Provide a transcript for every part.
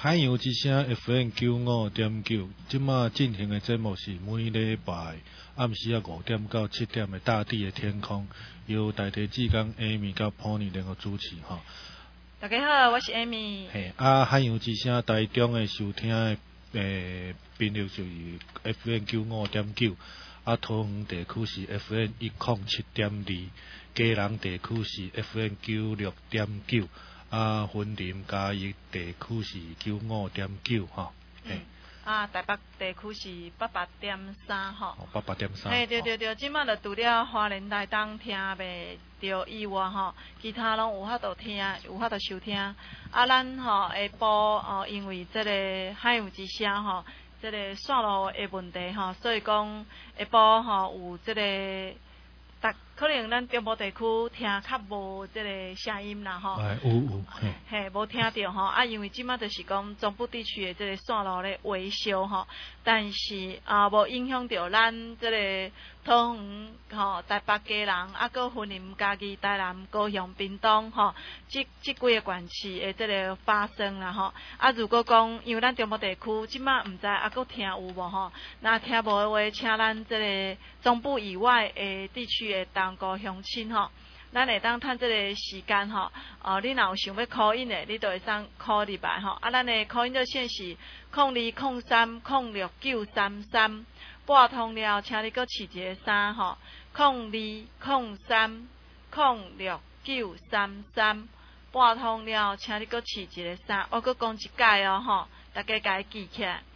海洋之声 FM 95.9，即马进行的节目是每礼拜暗时5点到7点的大地的天空，由大地志工 Amy 甲 Pony 联合主持吼。 大家好，我是 Amy。 海洋之声台中的收听的频率就是 FM 95.9，桃园地区是 FM 107.2，嘉南地区是 FM 96.9。云林嘉义地区是95.9吼， 台北地区是88.3吼。 88.3。 对，即马就除了花莲台东听袂着以外吼，其他拢有法度听，有法度收听。咱吼下晡因为即个海洋之声吼，即个线路的问题吼，所以讲下晡吼有即个。可能咱中部地区听较无即个声音啦吼， 有， 无听到吼。因为即马就是讲中部地区的即个线路咧维修吼，但是无影响到咱即个桃园吼、台北嘉南，搁云林嘉义、台南、高雄、屏东吼，即几个县市的即个发生啦吼。如果讲因为咱中部地区即马毋知搁听有无吼，那听无的话，请咱即个中部以外的地区的东高乡亲吼，咱会当趁即个时间吼，你若有想要 call in 的，你就会当 call 入来吼。咱的 call in 热线是0203069333，拨通了，请你搁试一个3吼，0203069333，拨通了，请你搁试一个3，我搁讲一届哦吼，大家家记起来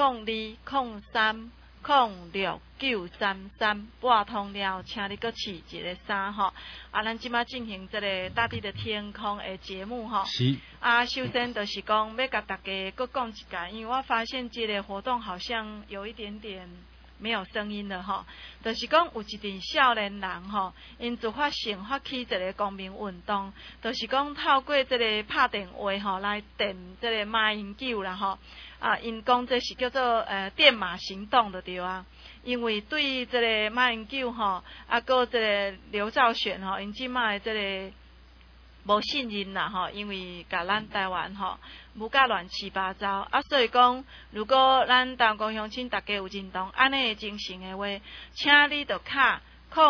，0203069333，拨通了，请你搁试一个3吼。咱即马进行这个大地的天空的节目吼。 是。 首先就是讲要甲大家搁讲一下，因为我发现这个活动好像有一点点没有声音了吼。就是讲有一群少年人吼，因自发性发起一个公民运动，就是讲透过这个拍电话吼来电这个马英九啦吼。因讲这是叫做电马行动就对啊。因为对这个马英九吼，搁这个刘兆玄吼，因即卖这个无信任啦吼，因为甲咱台湾吼无甲乱七八糟所以讲，如果咱东高乡亲大家有认同安尼的精神的话，请你就卡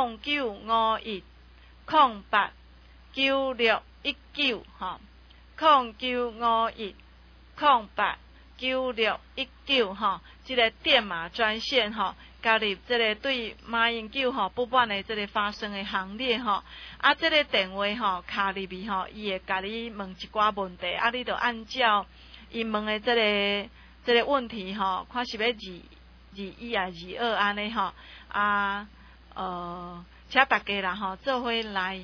0951089619吼，0951089619吼，即个电码专线吼。加入这个对马英九吼不满的这个发生的行列吼，这个电话吼卡入去吼，伊会甲你问一寡问题，你就按照伊问的这个问题吼，看是要2二安尼吼，请大家啦吼，做伙来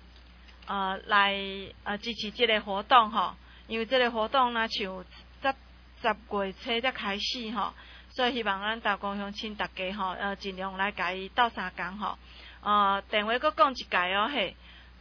支持这个活动吼，因为这个活动像10月初才开始吼。所以希望咱东高乡亲大家吼，尽量来甲伊斗相共吼。电话搁讲一届哦嘿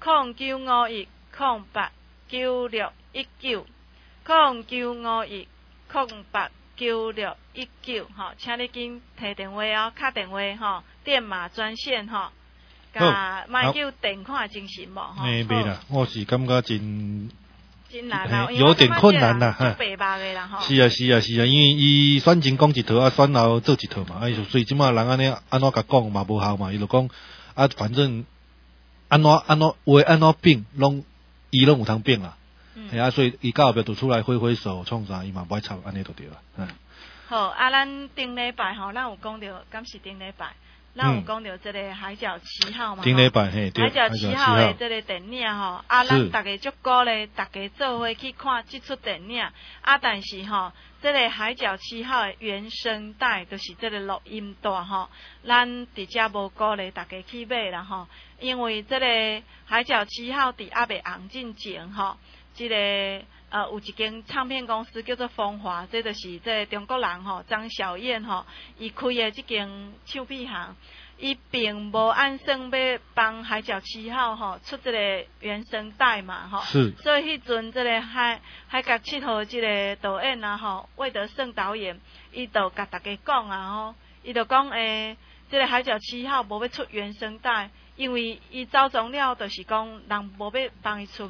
，0951089619，0951089619吼，请你紧摕电话哦，敲电话吼，电码专线吼，甲卖叫电看精神无吼。 袂啦，我是感觉真难有点困难啦，是啊，因为伊选前讲一套，选后做一套嘛，所以即马人安尼安怎甲讲嘛无效嘛，伊就讲反正安怎话安怎变，伊拢有通变啦，所以伊到后壁就出来挥手创啥，伊嘛不爱吵，安尼就对啦。 好，咱顶礼拜吼，咱有讲到，敢是顶礼拜。咱有讲到这个海角7号嘛， 顶礼拜嘿， 海角7号的这个电影吼，咱大家足鼓励大家做伙去看这出电影，但是吼，这个海角7号的原声带就是这个录音带吼，咱直接无鼓励大家去买啦吼，因为这个海角7号伫未红进前吼，这个有一间唱片公司叫做风华，这就是这中国人吼张小燕吼，伊开的这间唱片行，伊并无按算要帮海角7号吼出这个原声带嘛吼，所以迄阵这个海角7号这个导演吼魏德胜导演，伊就甲大家讲吼，伊就讲这个海角7号无要出原声带，因为伊走总了就是讲人无要帮伊出嘛。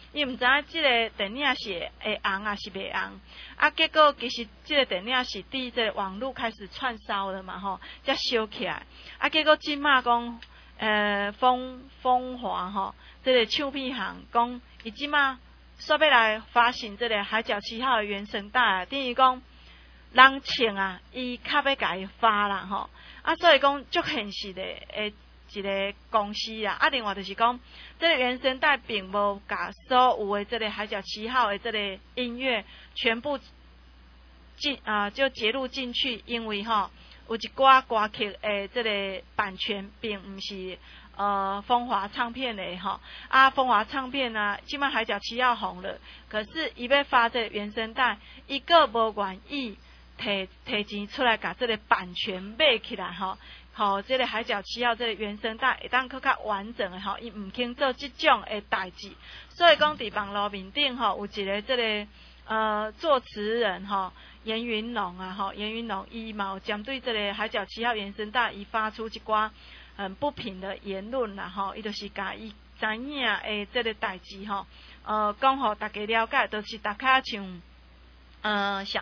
伊毋知影即个电影是会红啊是袂红，啊结果其实即个电影是伫即个网络开始串烧了嘛吼，才烧起来，啊结果即马讲风华吼，即个唱片行讲伊即马煞要来发行即个《海角七号》的原声带，等于讲人唱啊，伊较要甲伊发啦吼，啊所以讲足现实的一个公司啦，啊另外就是讲，这个原声带并无甲所有的这个《海角七号》的这个音乐全部就截录进去，因为吼有一寡歌曲的这个版权并毋是风华唱片的吼，啊风华唱片啊，即摆《海角七号》红了，可是伊要发这个原声带，伊个无愿意摕钱出来，甲这个版权买起来吼。吼，这个《海角七号》这个原声带会当更较完整的吼，伊毋肯做即种的代志，所以讲伫网络面顶吼有一个这个作词人吼严云龙啊吼，严云龙伊嘛有针对这个《海角七号》原声带，伊发出一寡很不平的言论啦吼，伊就是甲伊知影的这个代志吼，讲互大家了解，就是大家像像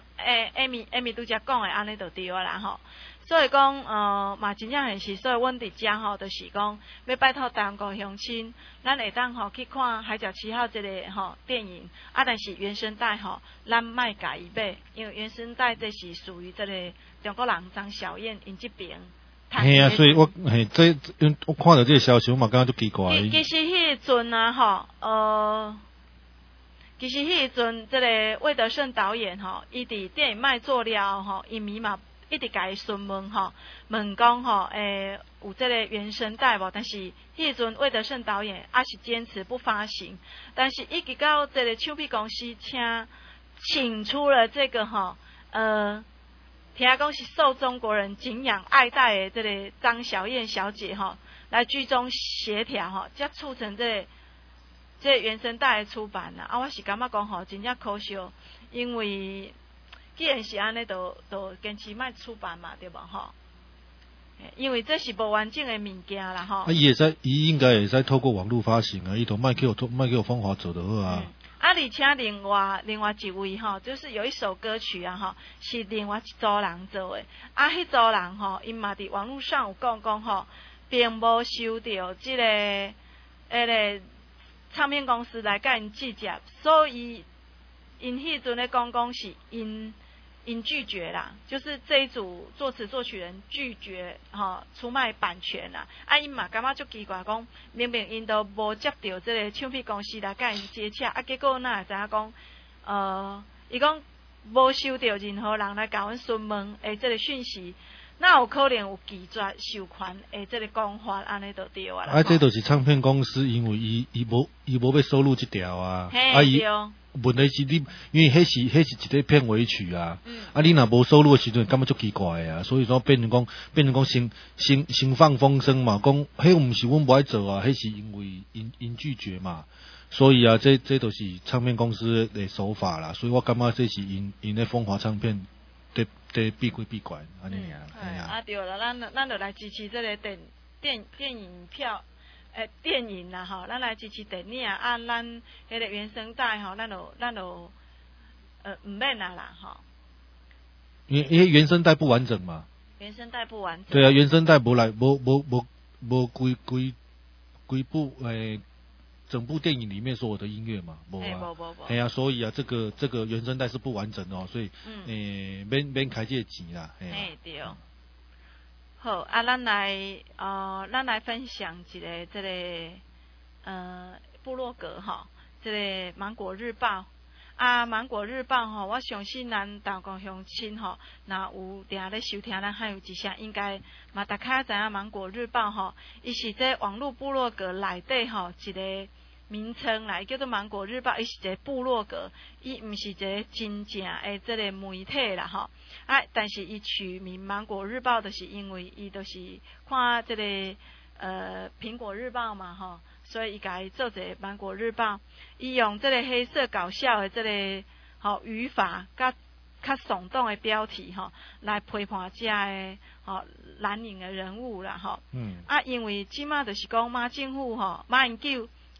Amy 拄则讲的安尼就对啦吼。所以讲，嘛真正现实，所以阮伫遮吼，就是讲要拜托台湾国乡亲，咱会当吼去看《海角七号》这个吼电影，啊，但是原声带吼，咱莫甲伊买，因为原声带这是属于这个中国人张小燕因这边。 嘿啊，所以我看到这个消息，我嘛感觉足奇怪。 其实迄阵啊吼，其实迄阵这个魏德胜导演吼，伊伫电影卖做了吼，影迷嘛。一直甲伊询问吼，问讲吼，有这个原声带无？但是迄阵魏德胜导演也是坚持不发行，但是一直到这个唱片公司请出了这个吼，听讲是受中国人敬仰爱戴的这个张小燕小姐吼，来居中协调吼，才促成这个原声带的出版啦。啊，我是感觉讲吼，真正可惜，因为。既然是安尼，就坚持卖出版嘛，对无吼？因为这是无完整的物件啦吼。 伊应该会使透过网络发行啊，伊都卖给我风华做就好啊。 而且另外一位吼，就是有一首歌曲啊吼，是另外一组人做的。啊，迄组人吼，因嘛伫网络上有讲吼，并无收到即个唱片公司来甲因计价，所以因迄阵咧讲是因拒绝啦，就是这一组作词作曲人拒绝出卖版权啦。啊，因嘛感觉足奇怪，讲明明因都无接到这个唱片公司来甲因接洽，啊，结果哪会知影讲，伊讲无收到任何人来甲阮询问诶，这个讯息，那有可能有拒绝授权诶，这个讲法，安尼就对啊啦。 啊，这都是唱片公司，因为伊无要收录这条啊， 啊伊。 问题是你，因为迄是一个片尾曲啊，啊你若无收录的时阵，感觉足奇怪啊，所以说变成讲先放风声嘛，讲迄毋是阮无爱做啊，迄是因为因拒绝嘛，所以啊，这都是唱片公司的手法啦，所以我感觉这是因咧风华唱片的闭归闭关安尼啊， 啊对啦，咱就来支持这个电影票。电影啦吼，咱来支持电影啊，咱迄个原声带吼，咱就唔免啦吼。 因为原声带不完整嘛。 原声带不完整。 对啊，原声带无规部整部电影里面所有的音乐嘛，无啊。哎呀，所以啊，这个原声带是不完整哦，所以免开这个钱啦。 对。好啊，咱来分享一个这个部落格吼，这个芒果日报啊，芒果日报吼，我相信咱台湾乡亲吼，若有定咧收听咱汉语之声，应该嘛大家知影芒果日报吼，伊是这网络部落格内底吼一个名称啦，叫做芒果日报，伊是一个部落格，伊毋是一个真正诶这个媒体啦吼。啊，但是伊取名芒果日报，就是因为伊就是看这个苹果日报嘛吼，所以伊甲伊做一个芒果日报，伊用这个黑色搞笑的这个语法，较耸动的标题吼，来批判遮的蓝营的人物啦吼。啊，因为即马就是讲马政府吼，马英九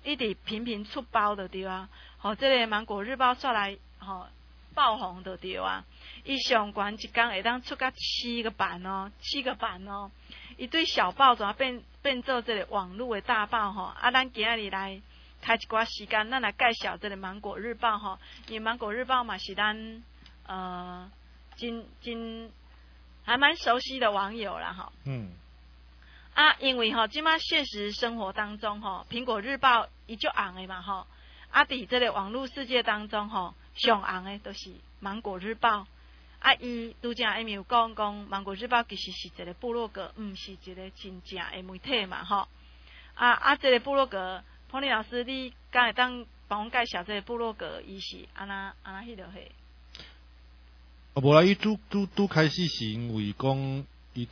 一直频频出包的对啊，这个芒果日报煞来爆红的对啊，伊上悬一天会当出到7个版哦，伊对小报怎变做这个网络的大报咱今仔日来开一寡时间，咱来介绍这个芒果日报因为芒果日报嘛是咱真还蛮熟悉的网友啦因为即马现实生活当中苹果日报伊就红的嘛伫这个网络世界当中上红的都是芒果日报伊拄则伊有讲芒果日报其实是一个部落格，毋是一个真正的媒体嘛这个部落格，彭丽老师你敢会当帮我介绍这个部落格伊是安那迄落嘿？ 无啦，伊拄开始是因为讲伊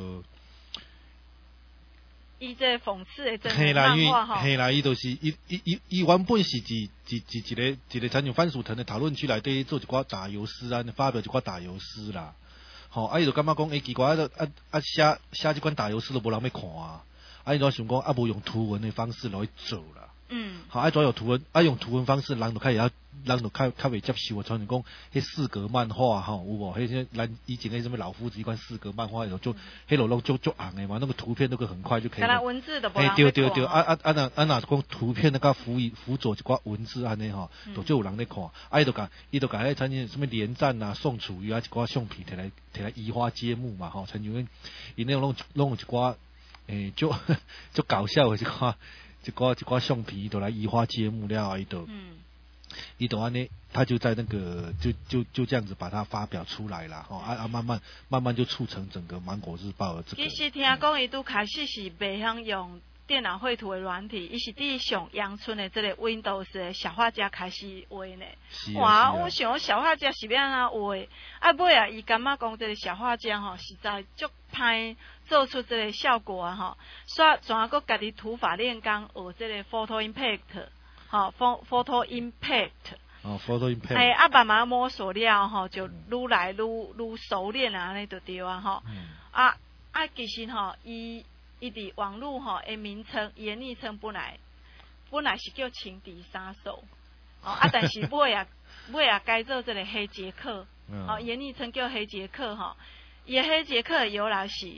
这讽刺的真人漫画嘿啦，伊就是伊原本是一个参像番薯藤的讨论区内底做一寡打油诗发表一寡打油诗啦。伊就感觉讲奇怪写即款打油诗都无人要看伊就想讲无用图文的方式来做啦。主要有图文，用图文方式，人就较袂接受。像讲迄四格漫画有无？迄咱以前迄什么老夫子一款四格漫画，就迄落就红的嘛，那个图片都可以很快就可以。 文字都无人要看。 对，那讲图片那个辅佐一寡文字安尼就有人咧看。伊就甲迄参像什么连战啊、宋楚瑜一寡相片摕来移花接木嘛参像伊那拢有一寡就搞笑的一寡相片都来移花接木了，伊都安尼，他就在那个就这样子把它发表出来了慢慢就促成整个芒果日报的这个。 其实听讲伊拄开始是袂晓用电脑绘图的软体，伊是伫上阳春的这个 Windows 的小画家开始画呢。哇，我想小画家是要安怎画？尾伊感觉讲这个小画家实在足歹做出这个效果煞全佮家己土法炼钢学这个 Photo Impact，Photo Impact。Photo Impact。 慢慢摸索了就愈来愈熟练安尼就对其实伊伫网络的名称，伊的昵称本来是叫情敌杀手但是尾改做这个黑杰克伊的昵称叫黑杰克伊的黑杰克的由来是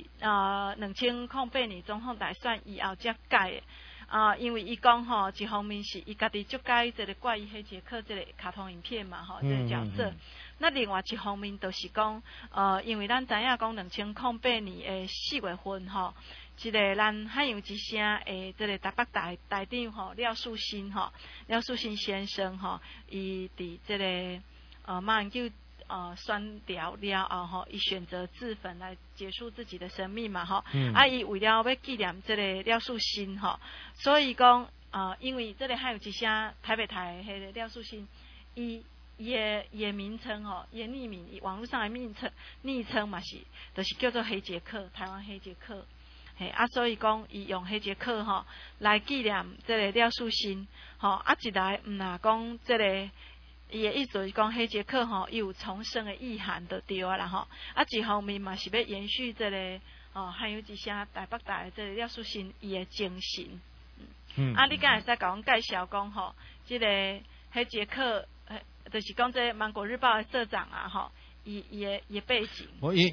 2008年总统大选以后才改的因为伊讲一方面是伊家己足介这个怪异黑杰克这个卡通影片嘛这个角色那另外一方面就是讲因为咱知影讲2008年的4月份一个咱海洋之声的这个台北台长廖树新先生伊伫这个马英九选掉了后伊选择自焚来结束自己的生命嘛伊为了要纪念这个廖树新所以讲因为这个海洋之声台北台迄个廖树新伊的名称伊的匿名，伊网络上的昵称嘛是，就是叫做黑杰克，台湾黑杰克。所以讲伊用黑杰克来纪念这个廖树新一来讲这个伊的意思是讲黑杰克伊有重生的意涵就对啦一方面嘛是要延续这个还有一些台北台的这个廖树新伊的精神你敢会使甲阮介绍讲这个黑杰克就是讲这芒果日报的社长伊的背景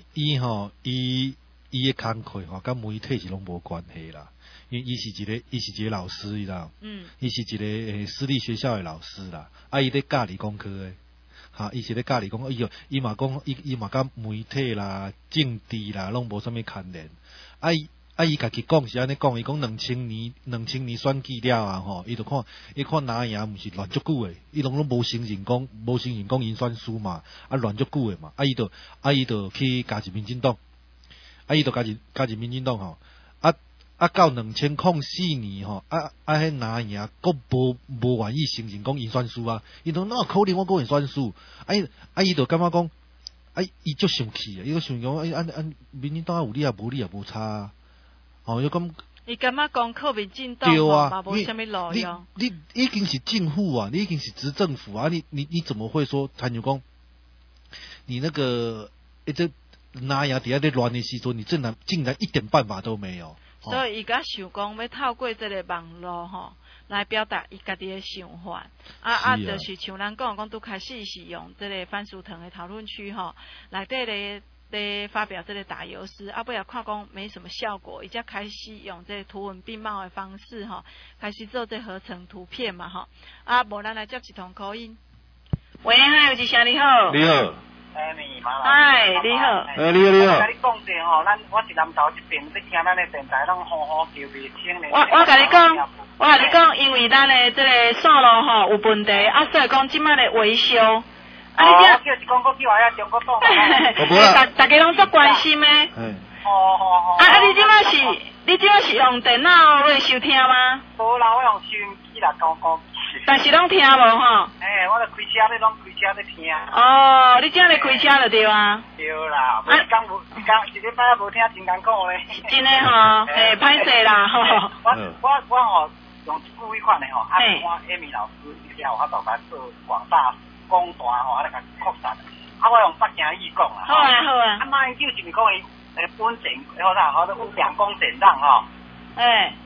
伊的工课甲媒体是拢无关系啦，因为伊是一个老师，你知道？伊是一个私立学校的老师啦，伊咧教理工科的，伊是咧教理工，伊嘛讲伊嘛甲媒体啦、政治啦，拢无啥物牵连。伊家己讲是安尼讲，伊讲2000年选举了伊就看哪样毋是乱足久的，伊拢无承认讲因选输嘛，乱足久的嘛，伊就去加入民进党。伊就加入民进党到2004年迄哪样佫无愿意承认讲因选输伊讲哪有可能我讲因选输伊就感觉讲伊足生气伊就想讲民进党有理无理也无差伊讲伊感觉讲靠民进党嘛无啥物路用你已经是政府你已经是执政府你怎么会说他就讲你那个这哪样底下在乱的时阵，你竟然一点办法都没有。 所以伊甲想讲要透过这个网络来表达伊家己的想法。就是像咱讲拄开始是用这个番薯藤的讨论区吼，内底咧发表这个打油诗，尾仔看讲没什么效果，伊才开始用这个图文并茂的方式吼，开始做这合成图片嘛吼。无咱来接一通口音。喂，嗨，有一声你好。 你好。 嗨，你好。 你好。 我甲你讲者吼，我是南投这边，你听咱的电台拢好好叫袂清咧。 我甲你讲，因为咱的这个线路吼有问题，所以讲即摆咧维修。 我叫一讲，我叫下中国岛。 大家拢足关心诶。你即摆是用电脑来收听吗？ 无啦，我用收音机啦，讲。 但是拢听无吼。 我咧开车咧，拢开车咧听。 你正咧开车就对啊。 对啦，一礼拜无听真艰苦咧。 真诶吼，歹势啦吼。 我吼用一句话款诶吼，我艾米老师了，我就甲做广大公段吼，咧甲扩散。我用北京语讲啦。好啊。马英九就是讲伊本钱，好啦，好都两公正当吼。我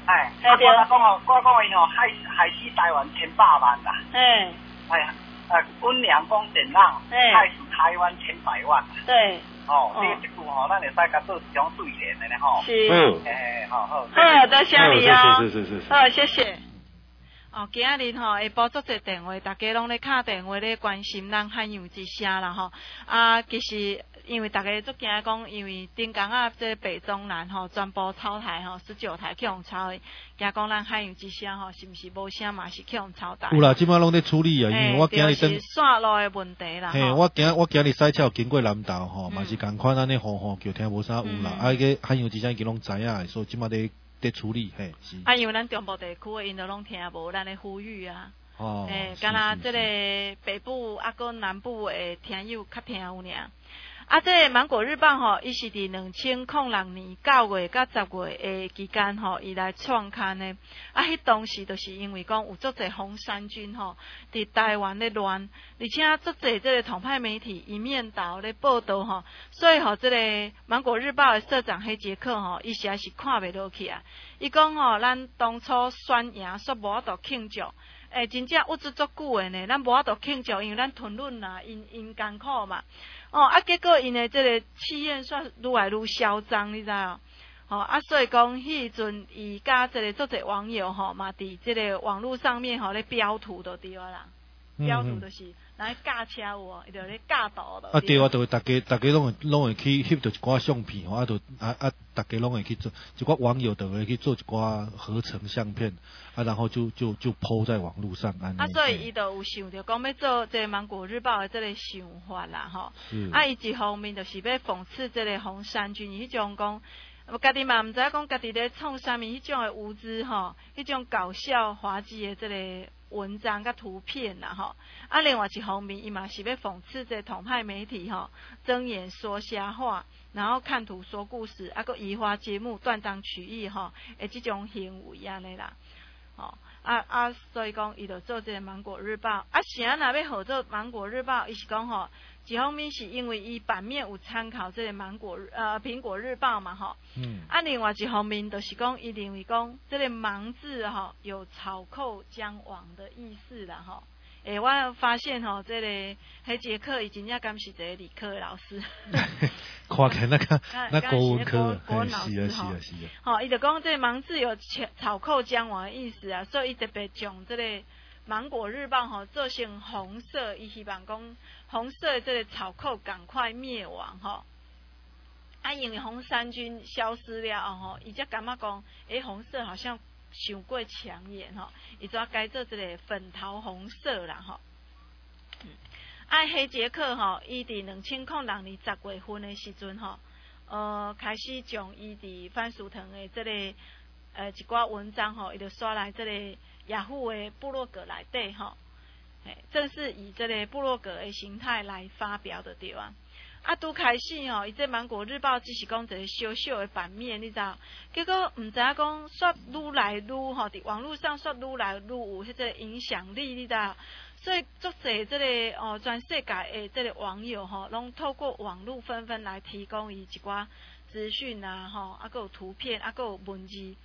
讲伊吼害死台湾千百万啦。温良恭俭让，害死台湾千百万。对。这句吼，咱会使甲做一种对联的咧吼。 是。 好。 多谢你啊。 是。 好，谢谢。今仔日会拨足侪电话，大家拢咧敲电话咧关心咱汉阳之声啦吼。其实因为大家足惊讲，因为顶港这北中南全部抄台19台去互抄的，惊讲咱汉阳之声是毋是无声嘛是去互抄台？ 有啦，即摆拢咧处理啊，因为我今日是线路的问题啦。 我今日赛车经过南投嘛是共款安尼叫听无啥有啦，个汉阳之声已经拢知影，所以即摆在处理是。 因为咱中部地区的因都拢听无咱的呼吁啊。敢若这个北部个南部的听友较听有尔。这个芒果日报伊是伫2006年9月到10月的期间伊来创刊的。迄当时就是因为讲有足侪红衫军伫台湾咧乱，而且足侪这个统派媒体一面倒咧报道所以这个芒果日报的社长黑杰克伊实在是看袂落去啊。伊讲咱当初选赢煞无法度庆祝。真正郁足足久的呢，咱无法度庆祝，因为咱吞忍啦，因艰苦嘛。结果因的这个气焰煞愈来愈嚣张，你知哦？所以讲迄阵伊甲这个足侪网友嘛伫这个网络上面咧标图就对啦，标图就是来驾车有伊就咧驾道的。 对啊，就大家拢会去翕到一寡相片大家拢会去做一寡网友就会去做一寡合成相片然后就po在网络上所以伊就有想着讲要做这个芒果日报的这个想法啦伊一方面就是要讽刺这个红衫军迄种讲家己嘛毋知讲家己咧创啥物迄种的无知迄种搞笑滑稽的这个文章甲图片啦另外一方面伊嘛是要讽刺这统派媒体睁眼说瞎话，然后看图说故事个移花接木断章取义的这种行为安尼啦所以讲伊就做这个芒果日报啥若要合作芒果日报，伊是讲一方面是因为伊版面有参考这个苹果日报嘛另外一方面就是讲伊认为讲这个芒字有草寇将亡的意思啦我发现这个黑杰克伊真正敢是一个理科的老师看起来那国文科是啊伊就讲这个芒字有草寇将亡的意思所以伊特别将这个芒果日报做成红色，伊希望讲红色这个草寇赶快灭亡因为红衫军消失了伊才感觉讲红色好像太过抢眼伊就要改做这个粉桃红色啦黑杰克伊伫2006年10月份的时阵开始将伊伫番薯藤的这个一寡文章伊就刷来这个雅虎的部落格内底正是以这个部落格的形态来发表的对啊拄开始伊这芒果日报只是讲一个小小的版面，你知道？结果毋知影讲刷愈来愈伫网络上刷愈来愈有迄个影响力，你知道？所以足侪这个全世界的这个网友拢透过网络纷纷来提供伊一寡资讯啊，还有图片，还有文字。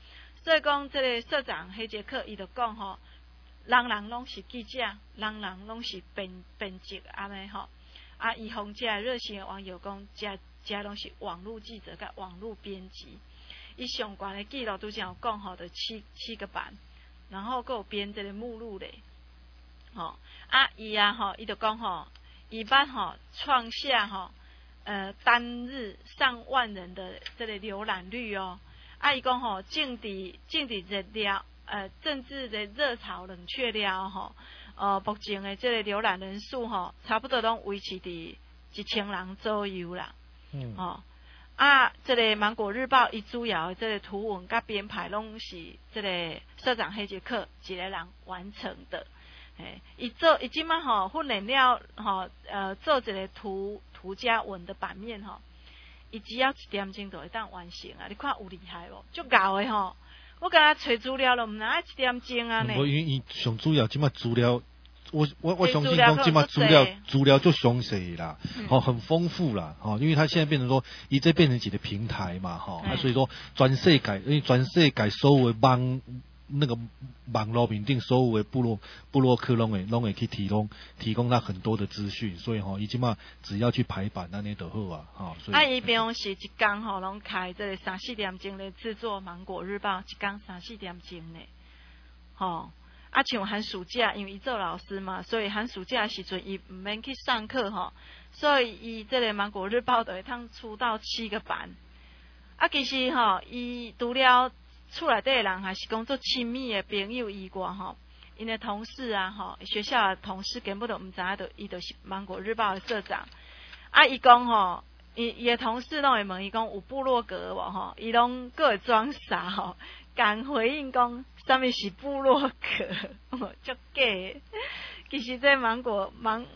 所以讲，这个社长黑杰克伊就讲吼，人人拢是记者，人人拢是编辑安尼吼。啊，伊方遮热心的网友讲，遮拢是网络记者甲网络编辑。伊上悬的记录拄则有讲吼，就七个版，然后佫有编这个目录咧。吼，伊就讲吼，伊捌吼创下吼，单日上万人的这个浏览率哦。伊讲吼，政治热了，政治的热潮冷却了吼，目前的这个浏览人数吼，差不多拢维持伫1000人左右啦。这个芒果日报伊主要的这个图文甲编排拢是这个社长黑杰克一个人完成的。伊即马吼训练了吼，做一个图加文的版面吼。伊只要1点钟就会当完成啊！你看有厉害无？足够诶吼！我甲他找资料咯，毋哪爱1点钟啊呢？ 因为伊上主要即马资料，我相信讲即马资料就详细啦，很丰富啦，因为他现在变成说，伊这变成一个平台嘛，所以说全世界所有的网络面顶所有的部落客拢会去提供他很多的资讯，所以伊即马只要去排版安尼就好啊，所以伊平常时一工拢开这个3-4点钟的制作芒果日报，一工3-4点钟呢，像寒暑假，因为伊做老师嘛，所以寒暑假的时阵伊毋免去上课所以伊这个芒果日报就会通出到7个版。其实伊除了厝内底的人还是讲做亲密的朋友以外因的同事学校的同事根本都毋知影，伊就是芒果日报的社长。伊讲伊的同事拢会问伊讲有部落格无伊拢各会装傻敢回应讲啥物是部落格，足假。其实这芒果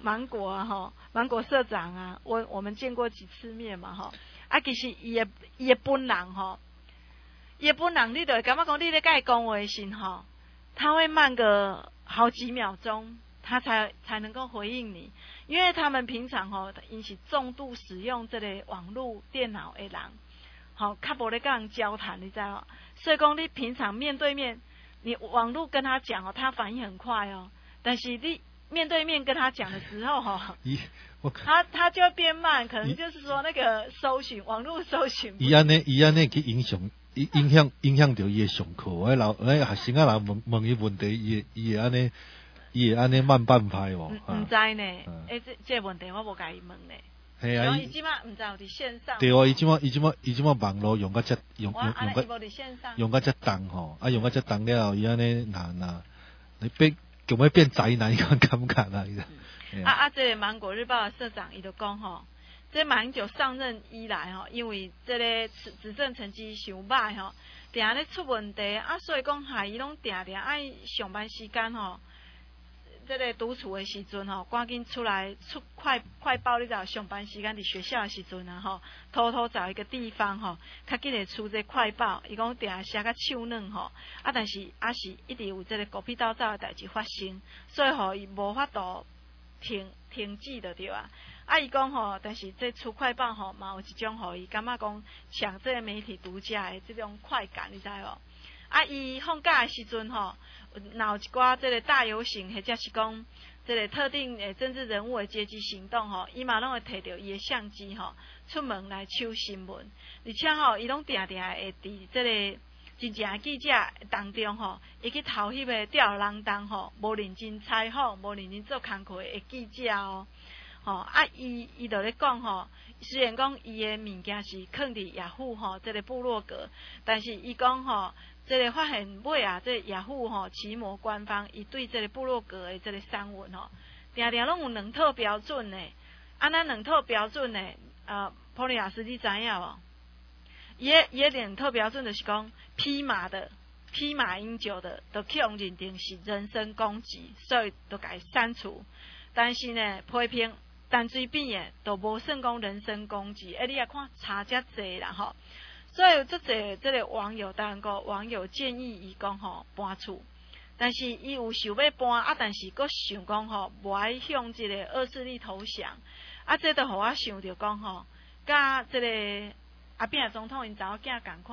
社长我们见过几次面嘛其实伊的本人伊的本人，你就会感觉讲，你咧甲伊讲话时他会慢个好几秒钟，他才能够回应你，因为他们平常因是重度使用这个网络电脑的人，较无咧甲人交谈，你知道？所以讲你平常面对面，你网络跟他讲他反应很快但是你面对面跟他讲的时候他就会变慢，可能就是说那个网络搜寻， 伊安尼去影响到伊的上课，学生啊人问伊问题，伊会安尼慢半拍毋知呢？这问题我无甲伊问呢。 系啊， 伊即马毋知有伫线上。 对伊即马网络用甲遮用甲遮重用甲遮重了，伊安尼你叫要变宅男，感觉啦。 这个芒果日报的社长伊就讲这马英九上任以来因为这个执政成绩伤歹定咧出问题所以讲害伊拢定爱上班时间这个独处的时阵赶紧出来出快报，你知道上班时间伫学校的时阵偷偷找一个地方较紧会出这快报。伊讲定写甲手软但是是一直有这个狗屁倒灶的代志发生，所以伊无法度停止就对啊。伊讲但是这出快报嘛有一种伊感觉讲抢这个媒体独家的这种快感，你知无？伊放假的时阵若有一寡这个大游行，或者是讲这个特定的政治人物的阶级行动伊嘛拢会摕着伊的相机出门来抢新闻，而且伊拢定会伫这个真正的记者当中会去偷翕的吊儿郎当无认真采访、无认真做工课的记者伊就咧讲虽然讲伊的物件是放伫雅虎这个部落格，但是伊讲这个发现尾这个雅虎奇摩官方伊对这个部落格的这个散文定拢有两套标准呢。咱两套标准呢普利亚斯你知影无？伊的两套标准就是讲披马英九的都去用认定是人身攻击，所以都该删除。但是呢批评单水扁的都无算讲人身攻击，你也看差遮济啦所以这这个网友当然个网友建议伊讲搬厝，但是伊有想要搬但是佫想讲无爱向这个恶势力投降这都互我想着讲甲这个阿扁总统因查某囝共款，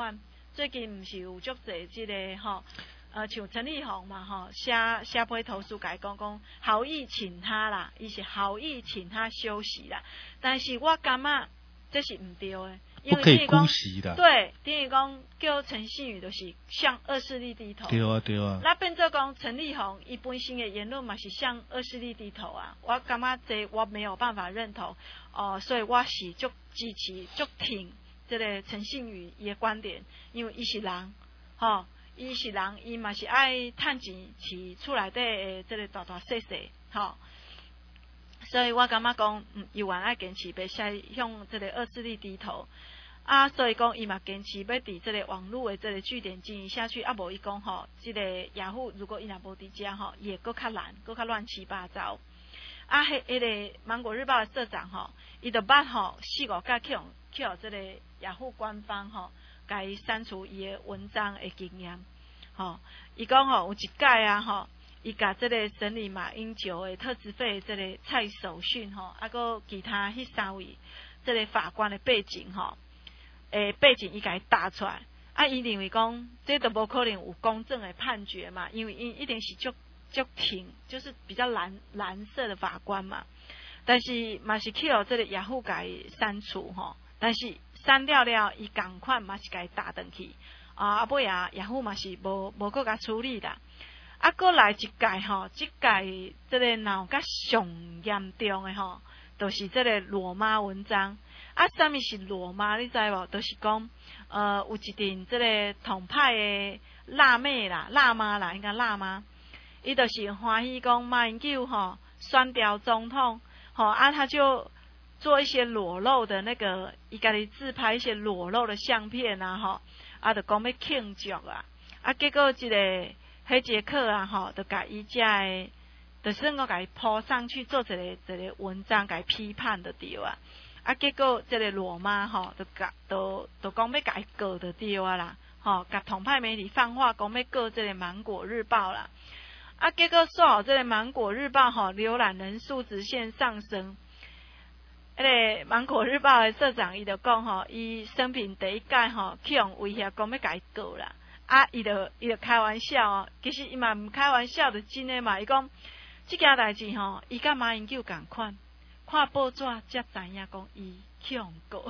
最近毋是有足侪即个吼，像陈立宏嘛吼，写批投诉甲伊讲好意请他啦，伊是好意请他休息啦，但是我感觉这是毋对的。因为不可以姑息的。 对，等于讲叫陈信宇就是向恶势力低头。 对啊，对啊。 那变做讲陈立宏伊本身的言论嘛是向恶势力低头啊，我感觉这我没有办法认同所以我是足支持足挺这个陈信宇伊的观点，因为伊是人，伊是人，伊嘛是爱趁钱饲厝内底的这个大大细细，所以我感觉讲，伊原爱坚持要向这个恶势力低头所以讲伊嘛坚持要伫这个网络的这个据点经营下去，无伊讲这个雅虎如果伊若无伫遮伊会搁较难，搁较乱七八糟。迄个芒果日报的社长伊就捌4-5届去互这个雅虎官方甲伊删除伊的文章的经验。伊讲有一届伊甲这个审理马英九的特资费这个蔡守训搁其他迄3位这个法官的背景背景伊甲伊打出来，伊认为讲这都无可能有公正的判决嘛，因为伊一定是足挺，就是比较蓝色的法官嘛。但是嘛是去互这个雅虎甲伊删除但是删掉了，伊共款嘛是甲伊打转去尾雅虎嘛是无搁甲处理啦。搁来一届即届这个闹甲上严重的就是这个裸妈文章。啥物是裸妈？你知无？就是讲有一阵这个统派的辣妹啦、辣妈啦，应该辣妈，伊就是欢喜讲马英九选调总统他就做一些裸露的那个，伊家己自拍一些裸露的相片就讲要庆祝结果一个黑杰克就甲伊遮的，就算我甲伊抛上去做一个文章，甲伊批判就对结果这个罗妈就讲要甲伊告就对啦甲统派媒体放话讲要告这个芒果日报啦结果说这个芒果日报浏览人数直线上升。个芒果日报的社长伊就讲伊生平第一届去用威胁讲要甲伊告啦伊就开玩笑其实伊嘛毋开玩笑，就真诶嘛。伊讲即件代志伊甲马英九共款，看报纸才知影讲伊去用告。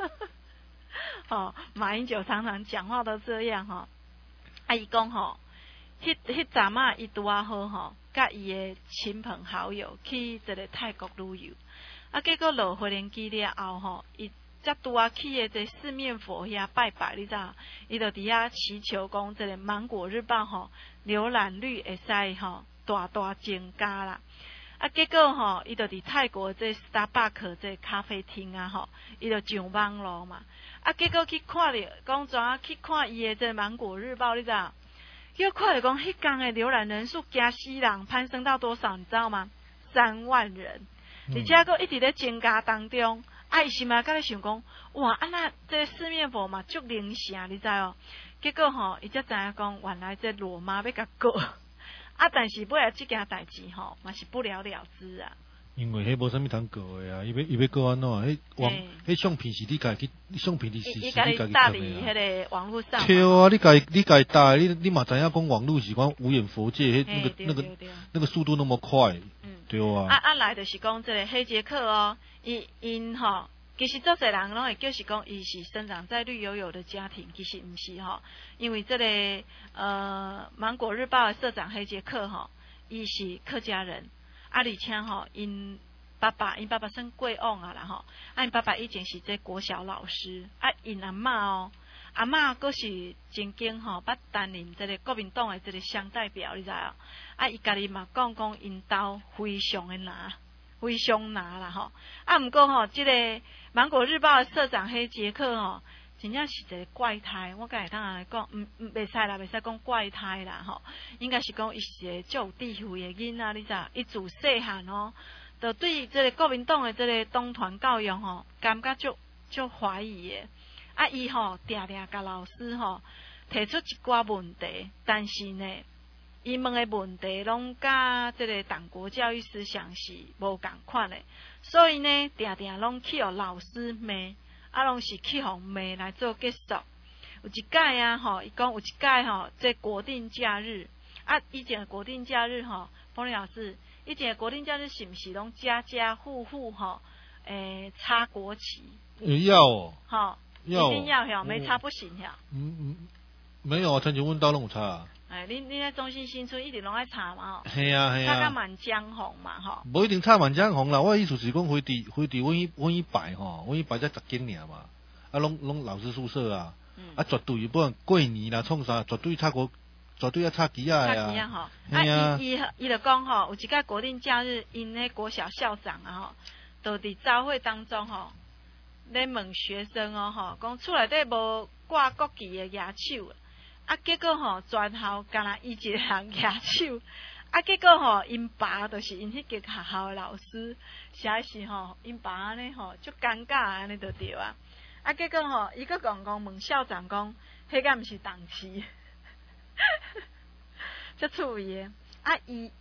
马英九常常讲话都这样伊讲迄阵伊拄好甲伊诶亲朋好友去一个泰国旅游结果落回连机了后伊才拄去诶这四面佛遐拜拜，你知影？伊就伫遐祈求讲这个芒果日报浏览率会使大大增加啦结果伊就伫泰国这 Starbucks 这咖啡厅伊就上网路嘛结果去看着讲怎去看伊诶这芒果日报，你知影？又看着讲迄天诶浏览人数惊死人，攀升到多少你知道吗？3万人，而且佫一直咧增加当中伊是嘛甲咧想讲哇那这四面佛嘛足灵性，你知结果伊才知影讲原来这罗妈要甲告但是尾仔即件代志嘛是不了了之因为迄无啥物通告的伊要告安怎？迄相片是你家己，相片是你家己搭伫迄个网络上。 对你家己搭，你嘛知影讲网络是讲无眼佛界，那个速度那么快，对来就是讲这个黑杰克因其实做侪人拢会就是讲伊是生长在绿油油的家庭，其实毋是因为这个芒果日报的社长黑杰克伊是客家人而且因爸爸算贵翁啦因爸爸以前是这国小老师因阿嬷佫是曾经捌担任这个国民党的这个乡代表，你知伊家己嘛讲因兜非常拿啦毋过这个芒果日报的社长黑杰克真正是一个怪胎，我敢会当来讲袂使啦，袂使讲怪胎啦应该是讲伊是一个足有智慧的囡仔，你知伊自细汉就对这个国民党的这个党团教育感觉足怀疑的伊定定甲老师提出一寡问题，但是呢伊问的问题拢甲这个党国教育思想是无共款的，所以呢定定拢去互老师骂拢是去互骂来做结束。 有一届啊吼，伊讲有一届吼，这国定假日啊，以前国定假日吼，风林老师，以前国定假日是毋是拢家家户户吼，插国旗？ 要哦， 吼，一定要吼，没插不行吼。 没有啊，曾经阮兜拢有插啊。 你在中心新村一直拢爱插嘛吼？ 系啊系啊。 插到满江红嘛吼？ 无一定插满江红啦，我的意思是讲飞地阮一摆吼，阮一摆才10间尔嘛，啊拢老师宿舍啊，啊绝对不管过年啦创啥，绝对插要插旗啊。 插旗啊吼，啊伊就讲吼，有一届国定假日，因那国小校长啊吼，就伫早会当中吼，咧问学生哦吼，讲厝内底无挂国旗的举手。啊，结果吼，全校干那伊一个人举手，啊，结果吼，因爸就是因迄个学校的老师，实在是吼，因爸安尼吼，足尴尬安尼就对啊。啊，结果吼，伊个讲问校长讲，迄个毋是党旗，足趣味的。啊，伊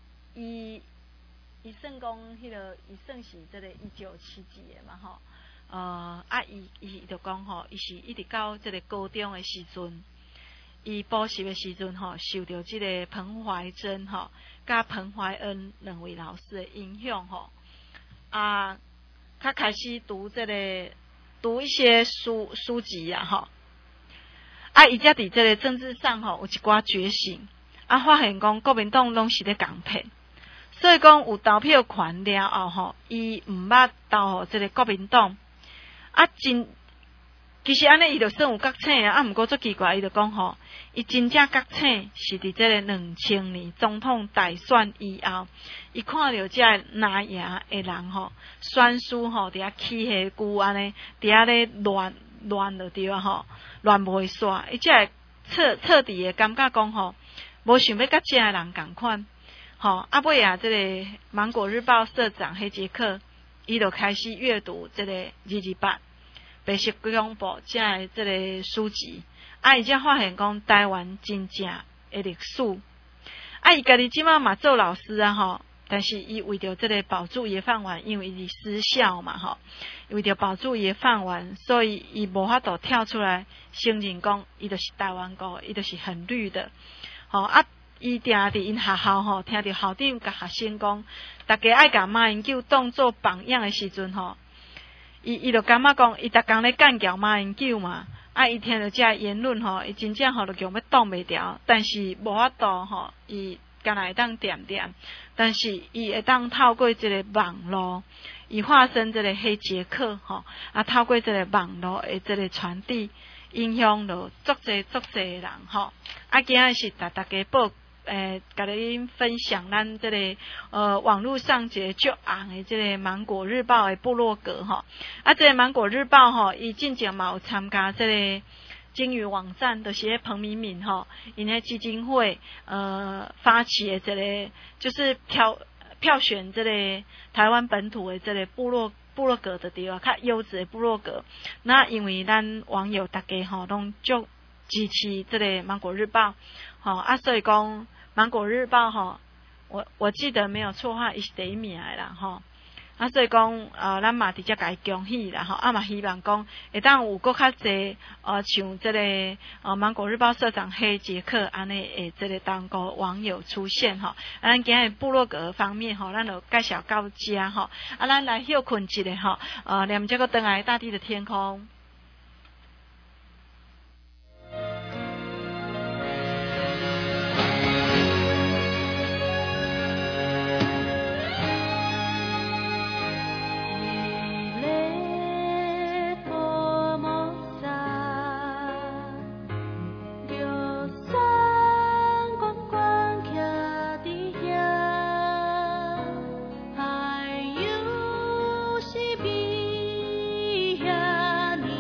算讲迄个，伊算是这个1970的嘛吼。啊，伊就讲吼，伊是一直到这个高中的时阵。伊补习的时阵吼，受到即个彭怀珍吼，甲彭怀恩两位老师的影响吼，啊，他开始读一些书籍啊吼，啊，伊才伫即个政治上吼有一寡觉醒，啊，发现讲国民党拢是咧共骗，所以讲有投票权了后吼，伊毋捌投即个国民党，啊，其实安尼伊就算有觉醒啊，毋过足奇怪，伊就讲吼，伊真正觉醒是伫即个2000年总统大选以后，伊看到即个拿赢的人吼，选书吼伫遐起下句安尼，伫遐咧乱就对啊吼，乱袂煞，伊才会彻底的感觉讲吼，无想要甲即个人共款，吼啊尾啊，即个芒果日报社长黑杰克，伊就开始阅读即个228。白色公报即个书籍，啊，伊才发现讲台湾真正的历史。啊，伊家己即马嘛做老师啊吼，但是伊为着即个保住伊的饭碗，因为伊是私校嘛吼，为着保住伊的饭碗，所以伊无法度跳出来承认讲伊就是台湾国，伊就是很绿的。吼啊，伊定伫因学校吼，听着校长甲学生讲，大家爱甲马英九当做榜样的时阵吼。伊就感觉讲，伊逐工咧干掉马英九嘛，啊，伊听到这言论吼，伊真正吼就强要挡袂牢，但是无法度吼，伊敢若会当点，但是伊会当透过这个网络，伊化身这个黑杰克吼，啊，透过这个网络的这个传递，影响了足侪人吼，啊，今仔是大家报。甲恁分享咱这个网络上一个足红的这个芒果日报的部落格吼，啊，这个芒果日报吼，伊进前嘛有参加这个鲸鱼网站，就是彭明敏吼，因迄基金会发起的这个就是票选这个台湾本土的这个部落格的对啊，较优质的部落格。那因为咱网友大家吼拢足支持这个芒果日报，吼啊，所以讲。芒果日报吼，我记得没有错话，伊是第一名的啦吼。啊，所以讲咱嘛直接甲伊恭喜啦吼，啊嘛希望讲会当有搁较侪像这个芒果日报社长黑杰克安尼诶，这个当个网友出现吼。咱今日部落格方面吼，咱就介绍到遮吼。啊，咱来休困一下吼，念这个登来大地的天空。 你。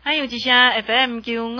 还有一声 FM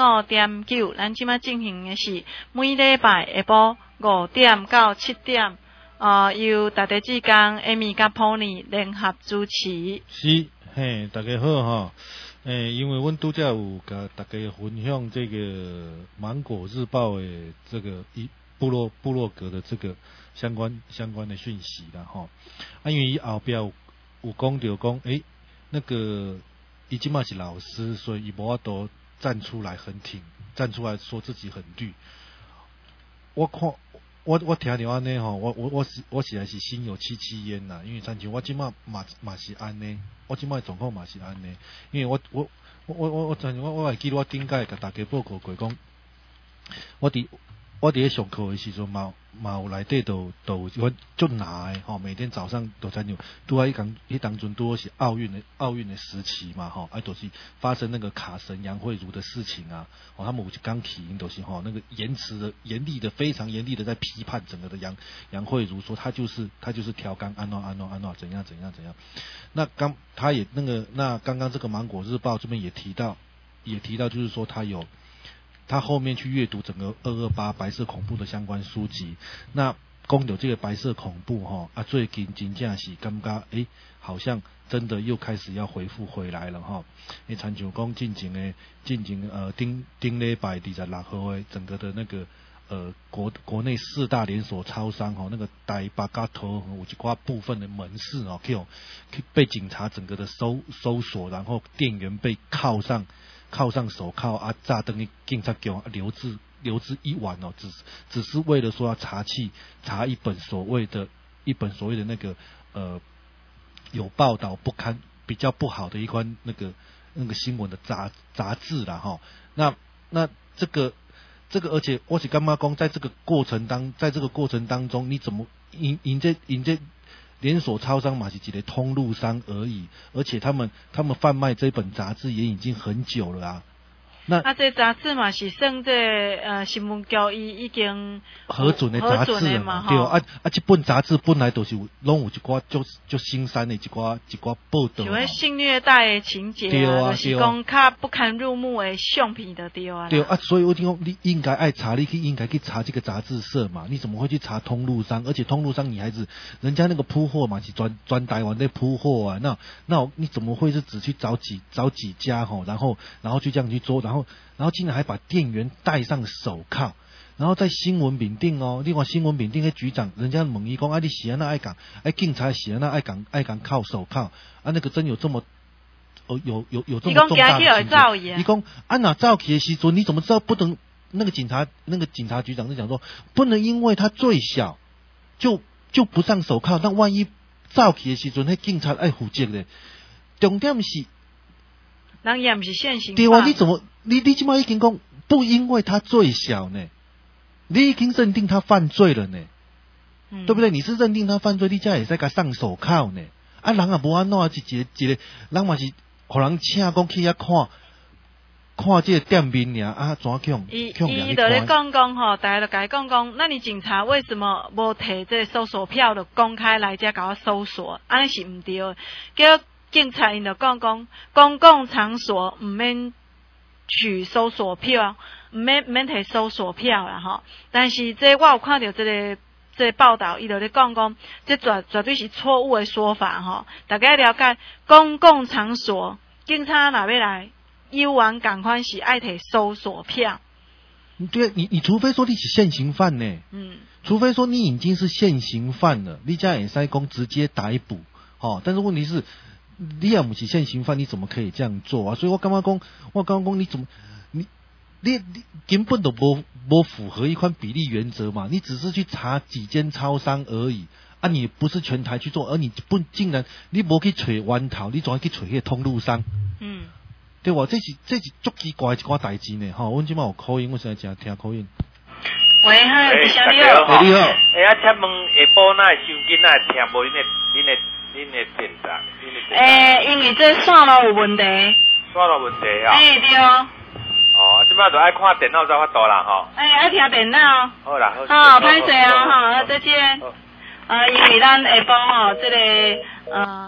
95.9，咱即马进行的是每礼拜下晡5点到7点，由大家之间 Amy 甲 Pony 联合主持。 是，嘿，大家好哈。因为阮拄则有甲大家分享这个芒果日报的这个部落格的这个相关的讯息啦吼。因为伊后壁有讲到讲，那个伊即马是老师，所以伊无法度站出来很挺，站出来说自己很绿。我看我听到安尼吼，我实在是心有戚戚焉啦，因为亲像我即马嘛是安尼，我即马状况嘛是安尼，因为我亲像我会记得我顶届甲大家报告过讲，我伫咧上课的时阵嘛有内底都有我足难的吼，每天早上都亲像拄啊迄当阵拄好是奥运的时期嘛吼，就是发生那个卡神杨慧茹的事情啊，他们有一刚起因都是那个非常严厉的在批判整个的杨慧茹，说他就是调岗安怎怎样。那刚刚这个芒果日报这边也提到，就是说他后面去阅读整个228白色恐怖的相关书籍，那讲到这个白色恐怖最近真正是感觉好像真的又开始要恢复回来了亲像讲进前顶礼拜26号的整个的那个国内4大连锁超商那个台北甲桃园有一寡部分的门市被警察整个的搜索，然后店员被铐上手铐炸灯的警察局留置一晚只是为了说要查一本所谓的那个有报道比较不好的一款那个新闻的杂志啦那这个，而且我是感觉讲在这个过程当中，你怎么因这连锁超商嘛是一个通路商而已，而且他们贩卖这本杂志也已经很久了啊。那这杂志嘛是算这新闻局已经核准的杂志嘛，对这本杂志本来都是拢有一寡就新鲜的一寡报道， 像性虐待的情节就是讲较不堪入目的相片就对啊。 对所以我听讲你应该爱查，你应该去查这个杂志社嘛，你怎么会去查通路商？而且通路商你还是人家那个铺货嘛是专台湾在铺货啊，那你怎么会是只去找几家然后去这样去做，然后竟然还把店员戴上手铐，然后在新闻评定另外新闻评定的局长，人家问伊讲你是安那爱讲，警察是安那爱讲铐手铐那个真有这么有这么重大的情节？你讲哪走起的时阵，你怎么知道不能？那个警察局长就讲说，不能因为他最小就不上手铐，那万一走起的时阵，那警察爱负责的。重点是。 人也不是现行法。 对啊，你怎么你这么已经讲不因为他最小呢？你已经认定他犯罪了呢，对不对？你是认定他犯罪，你才会使给他上手铐呢。人也无安怎一个，人嘛是互人请讲去遐看这个店面尔怎样？ 伊就咧讲大家就甲伊讲，那你警察为什么无摕这搜索票就公开来遮甲我搜索？安尼是毋对的，叫警察因就讲公共场所唔免取搜索票，唔免摕搜索票啦但是这我有看到这个报道，伊就咧讲这绝对是错误的说法大家了解公共场所，警察若要来，有完赶快是爱摕搜索票。 对，你除非说你是现行犯呢，除非说你已经是现行犯了，你才会使讲直接逮捕但是问题是。你也不是现行犯，你怎么可以这样做啊？所以我刚刚讲，你怎么你根本都不符合一款比例原则嘛？你只是去查几间超商而已你不是全台去做，而你竟然你无去找源头，你总要去找那个通路商，对吧？这是足奇怪一寡代志呢阮即马有口音，我现在正听口音。 喂，嗨，你好。 你好。 请问下晡那收紧那听无恁的电闸？ 因为这线路有问题。 线路问题啊？ 对。 即摆就爱看电脑才法度啦爱听电脑。 好啦， 好。歹势再见。因为咱下晡这个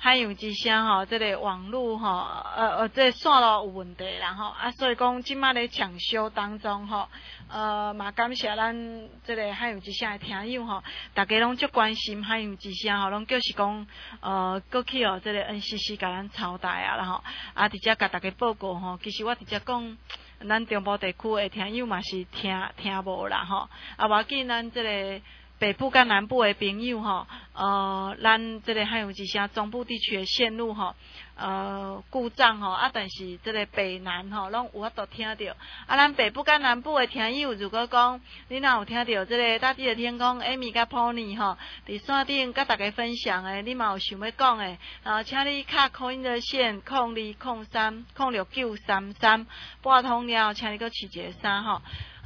海洋之声吼，这个网络吼，这线路有问题啦吼，所以讲即马咧抢修当中吼，嘛感谢咱这个海洋之声的听友吼，大家拢足关心海洋之声吼，拢就是讲过去哦，这个 NCC 甲咱交代啊啦吼，直接甲大家报告吼，其实我直接讲。咱中部地区的听友嘛是听无啦吼，无要紧，咱这个北部甲南部的朋友吼，咱这个海洋之声中部地区的线路吼，故障吼，但是这个北南吼，拢有法度听到。咱北部甲南部的听友，如果讲你若有听到这个大地的天空 Amy 甲 Pony 吼，伫线顶甲大家分享的，你嘛有想要讲的，请你敲call in热线0203063933，拨通了，请你搁试一个3吼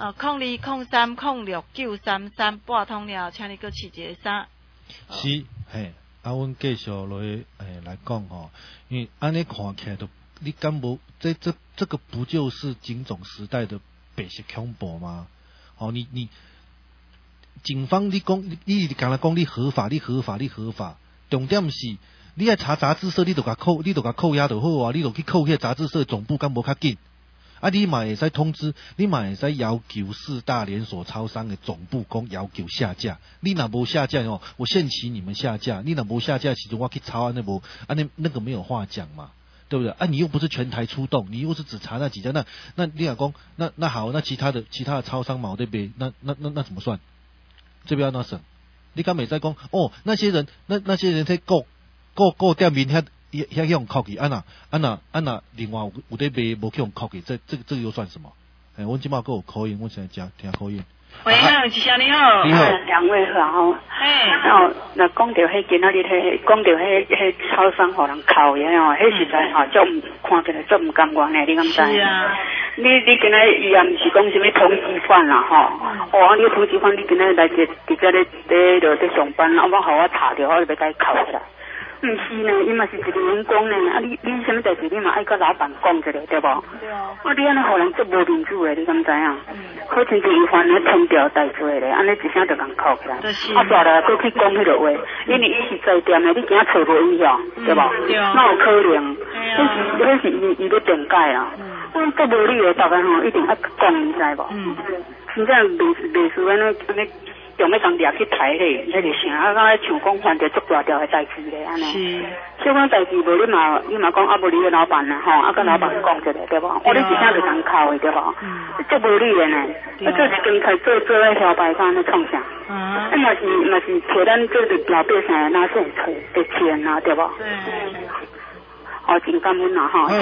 ，0203063933，拨通了，请你搁试一个3。 是，嘿。阮继续落去来讲吼，因为安尼看起来都，你敢无这个不就是警总时代的白色恐怖吗？哦，你警方你讲你刚才讲你合法，重点是你爱查杂志社，你就甲扣押就好啊，你就去扣迄杂志社总部，敢无较紧？你嘛会使通知，你嘛会使要求4大连锁超商的总部讲要求下架。你若无下架哦，我限期你们下架。你若无下架，其实我去查那个没有话讲嘛，对不对？你又不是全台出动，你又是只查那几家，那你若讲那好，那其他的超商嘛，对不对？那怎么算？这边要哪省？你敢袂使讲哦？那些人在购店面遐用扣去，安那另外有在卖无去用扣去，这个又算什么？阮即马还有口音，阮现在听口音。 喂，海洋之声你好。你好，两位好。那讲到迄今仔日讲到迄超商互人扣的哦，迄实在吼，看起来足唔甘愿的，你敢知？是啊。你今仔伊也毋是讲什么通缉犯啦吼，你通缉犯，你今仔来直接咧在上班，我互我查着，我就要甲伊扣起来。毋是呢，伊嘛是一个员工呢。你什么代志，你嘛爱甲老板讲一下，对无？对啊。你安尼互人足无面子的，你敢知影？好像是违反咧通调代罪咧，安尼一声就共扣起来。大来搁去讲迄个话，因为伊是在店的，你惊找无伊哦，对无？对啊。那有可能？迄是伊咧辩解啦。我足无理的，大家吼一定要讲，你知无？真正袂输安尼。用要共掠去抬咧，迄个啥，像讲犯着足大条的代志咧，安尼。小可代志无你嘛讲无你个老板啦吼，甲老板讲一下对无？我咧一声就共扣的对无？足无理的呢，做一间才做咧小白干咧创啥？嘛是摕咱做老百姓哪种的钱啊，对无？真感恩啦吼。 多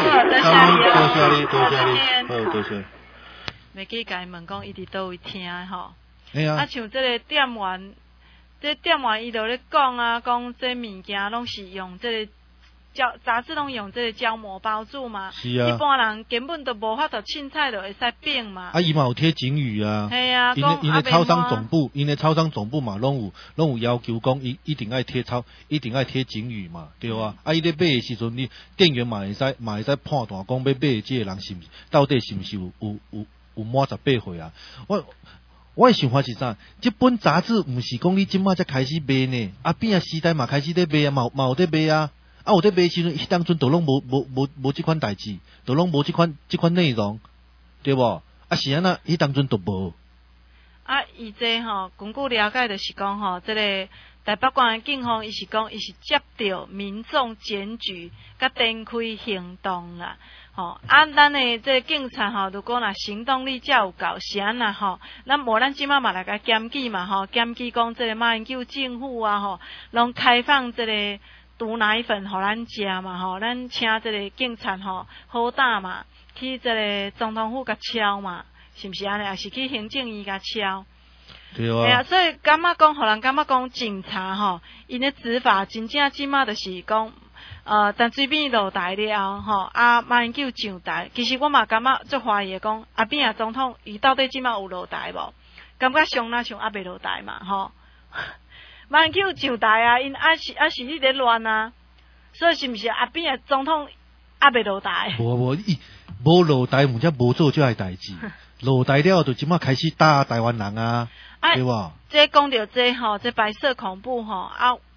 谢。 袂记甲伊问讲，伊伫倒位听吼。像这个店员，伊就咧讲啊，讲这物件拢是用这个杂志拢用这个胶膜包住嘛。是啊。一般人根本都无法度凊彩就会使变嘛。伊嘛有贴警语啊。 系啊。 因的超商总部嘛，拢有要求讲，一定爱贴警语嘛，对啊。伊咧买的时阵，你店员嘛会使判断讲，要买的这个人到底是毋是有满18岁啊？我的想法是啥？这本杂志毋是讲你即马才开始卖呢，边时代嘛开始在卖啊，嘛有在卖啊。有在卖时阵，当阵都拢无即款代志，都拢无即款内容，对无？是安那，当阵都无。 伊这吼，根据了解就是讲吼，这个台北县的警方伊是讲，伊是接到民众检举，甲展开行动啦。咱的这警察吼，如果若行动力才有够，是安那吼，咱无咱即马嘛来甲检举嘛吼，检举讲这个马英九政府啊吼，拢开放这个毒奶粉互咱食嘛吼，咱请这个警察吼好打嘛，去这个总统府甲敲嘛，是毋是安尼？也是去行政院甲敲。 对啊。 所以感觉讲，互人感觉讲警察吼，因的执法真正即马就是讲。但水扁落台了吼，马英九上台，其实我嘛感觉足怀疑讲，扁总统伊到底即马有落台无？感觉像未落台嘛吼。马英九上台啊，因是你咧乱啊，所以是毋是扁总统未落台？ 无落台，毋则无做这代志。落台了就即马开始打台湾人啊，对无？ 这讲到这吼，这白色恐怖吼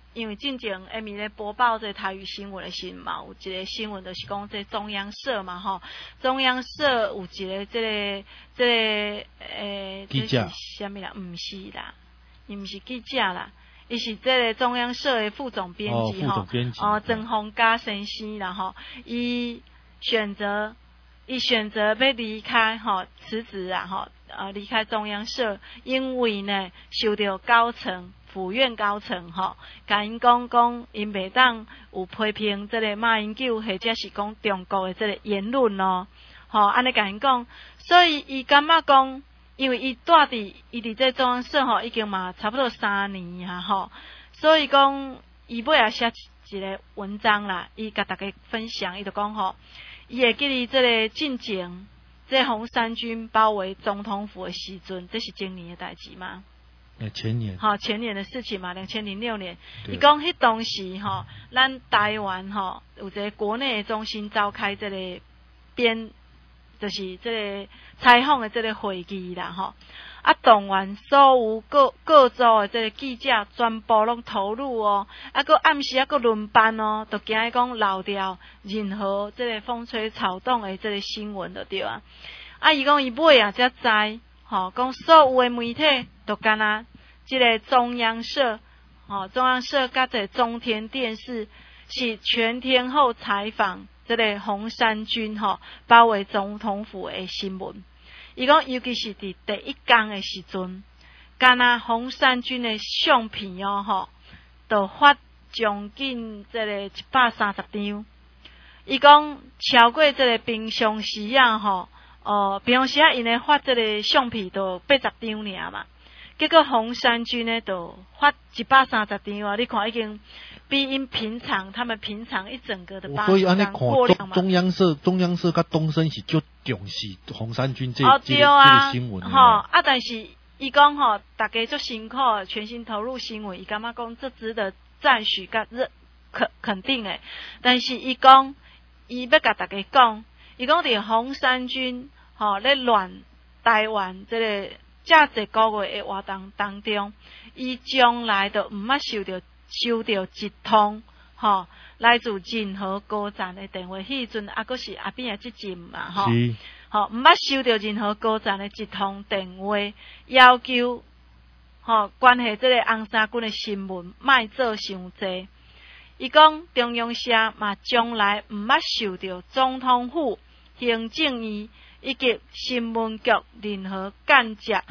因为进前下面咧播报这台语新闻的时嘛，有一个新闻就是讲这中央社嘛吼，中央社有一个这个记者， 啥物啦？毋是啦，伊毋是记者啦，伊是这个中央社的副总编辑吼，曾宏嘉先生啦吼，伊选择要离开吼，辞职啊吼，离开中央社，因为呢受到府院高层吼，甲因讲因袂当有批评这个马英九或者是讲中国的这个言论咯，吼安尼甲因讲，所以伊感觉讲，因为伊伫这中央社吼已经嘛差不多3年啊吼，所以讲伊尾也写一个文章啦，伊甲大家分享，伊就讲吼，伊会记哩这个进前，这红衫军包围总统府的时阵，这是今年的代志吗？ 前年， 前年的事情嘛，2006年，伊讲迄当时咱台湾有一个国内的中心召开这个就是这个采访的这个会议啦，动员所有各组的这个记者全部拢投入哦，搁暗时搁轮班哦，都惊讲漏掉任何这个风吹草动的这个新闻就对啊。伊讲伊尾啊才知，讲所有的媒体都干那这个中央社，中央社甲这中天电视是全天候采访这个红衫军包围总统府的新闻。伊讲尤其是伫第一天的时阵，干那红衫军的相片都发将近这个130张。伊讲超过这个平常时啊平常时因咧发这个相片都80张尔嘛。结果红衫军呢，就发130张啊！你看已经比他们平常一整个的所以安尼看中央社甲东森是就重视红衫军这个新闻但是伊讲大家做辛苦，全心投入新闻，伊感觉讲这值得赞许甲肯定诶。但是伊讲，伊要甲大家讲，伊讲伫红衫军咧乱台湾这个。这一个月的活动当中，伊将来就毋捌收到一通来自任何高层的电话，迄阵阁是阿扁的执政嘛毋捌收到任何高层的一通电话，要求关系这个红衫军的新闻莫做伤济。伊讲中央社嘛将来毋捌受到总统府、行政院以及新闻局任何间接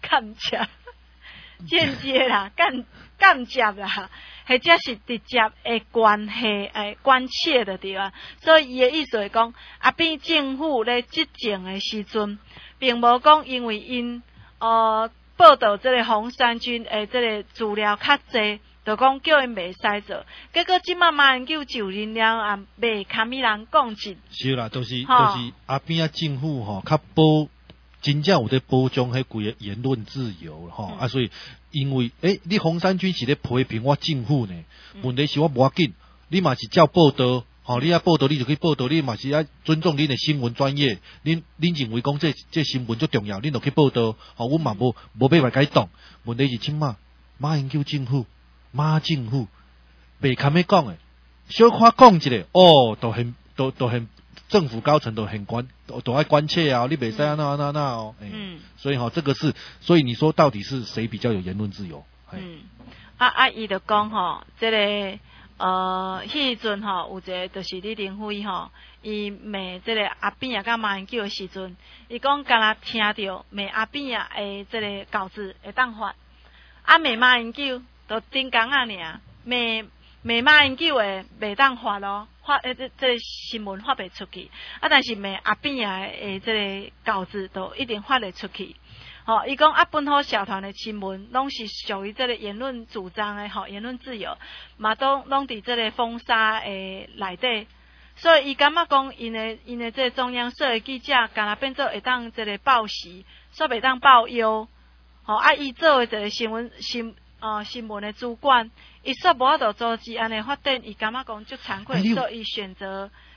啦、间接啦，或者是直接的关切的对啊。所以伊的意思是讲，阿扁政府咧执政的时阵，并无讲因为因报道这个红衫军的这个资料较济。就讲叫因袂使做，结果即马马英九就任了，也袂堪米人讲尽。 是啦，都是阿扁政府较真正有在保障迄规个言论自由所以因为你红衫军是咧批评我政府呢，问题是我无要紧，你嘛是照报道，你报道你就去报道，你嘛是要尊重恁的新闻专业，恁认为讲这新闻最重要，恁就去报道，阮嘛无要来改动。问题是即马马英九政府。马政府袂堪要讲诶，小可讲一个都很政府高层都爱关切啊，你袂使那所以这个是，所以你说到底是谁比较有言论自由？ 伊就讲这个迄阵有一个就是李登辉伊骂这个阿扁啊甲马英九的时阵，伊讲敢若听到骂阿扁啊的这个稿子会当发，骂马英九。就顶工啊尔，骂马英九的袂当发咯，这个新闻发袂出去。但是骂阿扁的这个稿子都一定发得出去。伊讲本土社团的新闻拢是属于这个言论主张的言论自由，嘛拢伫这个封杀的内底。所以伊感觉讲，因的这个中央社的记者，敢若变做会当这个报时，煞袂当报忧。伊做的这个新闻的主管，伊煞无法度阻止安尼发展，伊感觉讲足惭愧，所以伊选择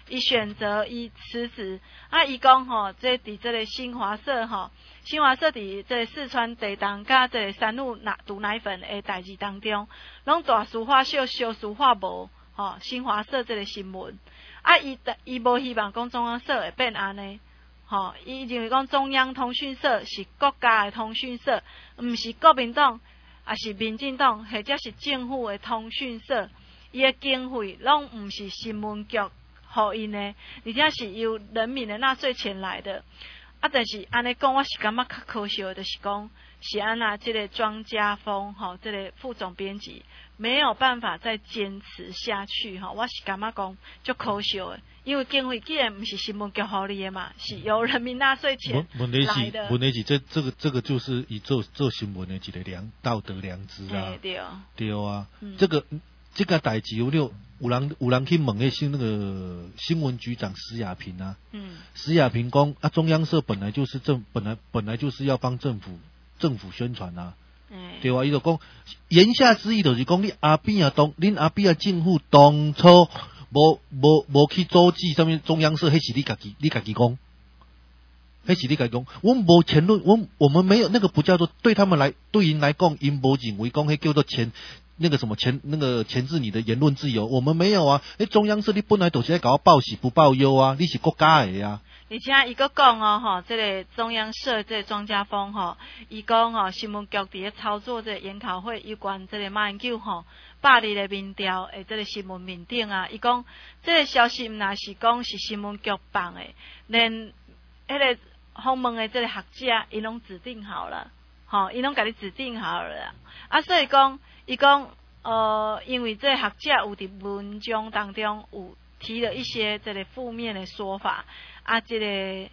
伊选择伊辞职，伊讲吼，这伫这个新华社吼，新华社伫这个四川地动甲这个三鹿毒奶粉的代志当中，拢大事化小，小事化无，吼，新华社这个新闻，伊无希望讲中央社会变安尼。吼，伊认为讲中央通讯社是国家的通讯社，毋是国民党，也是民进党，或者是政府的通讯社。伊的经费拢毋是新闻局互因的，而且是由人民的纳税钱来的。但是安尼讲，我是感觉较可笑的，就是讲是安那这个庄家峰吼，这个副总编辑没有办法再坚持下去吼，我是感觉讲足可笑的。因为经费既然不是新闻局互你的嘛，是由人民纳税钱来的。 问题是这个就是以做新闻的一个道德良知啊。对啊，这个代志有人去问那个新闻局长施亚平啊。施亚平讲中央社本来就是本来就是要帮政府宣传啊。对啊，伊就讲言下之意就是讲恁阿扁啊政府当初。无去阻止上面中央社，迄是你家己讲，迄是你家己讲。我们无前论，我们没有那个不叫做对因来讲，因无认为讲迄叫做前置你的言论自由，我们没有啊。中央社你本来就是在搞报喜不报忧啊，你是国家的啊。 而且伊个讲哦吼，这个中央社这个庄家峰吼，伊讲吼新闻局伫咧操作这个研讨会有关这个马英九吼暴力的民调诶，这个新闻面顶啊，伊讲这个消息毋若是讲是新闻局放诶，连迄个访问的这个学者，伊拢指定好了，吼，伊拢甲你指定好了啦。所以讲，伊讲因为这个学者有伫文章当中有提了一些这个负面的说法。这个，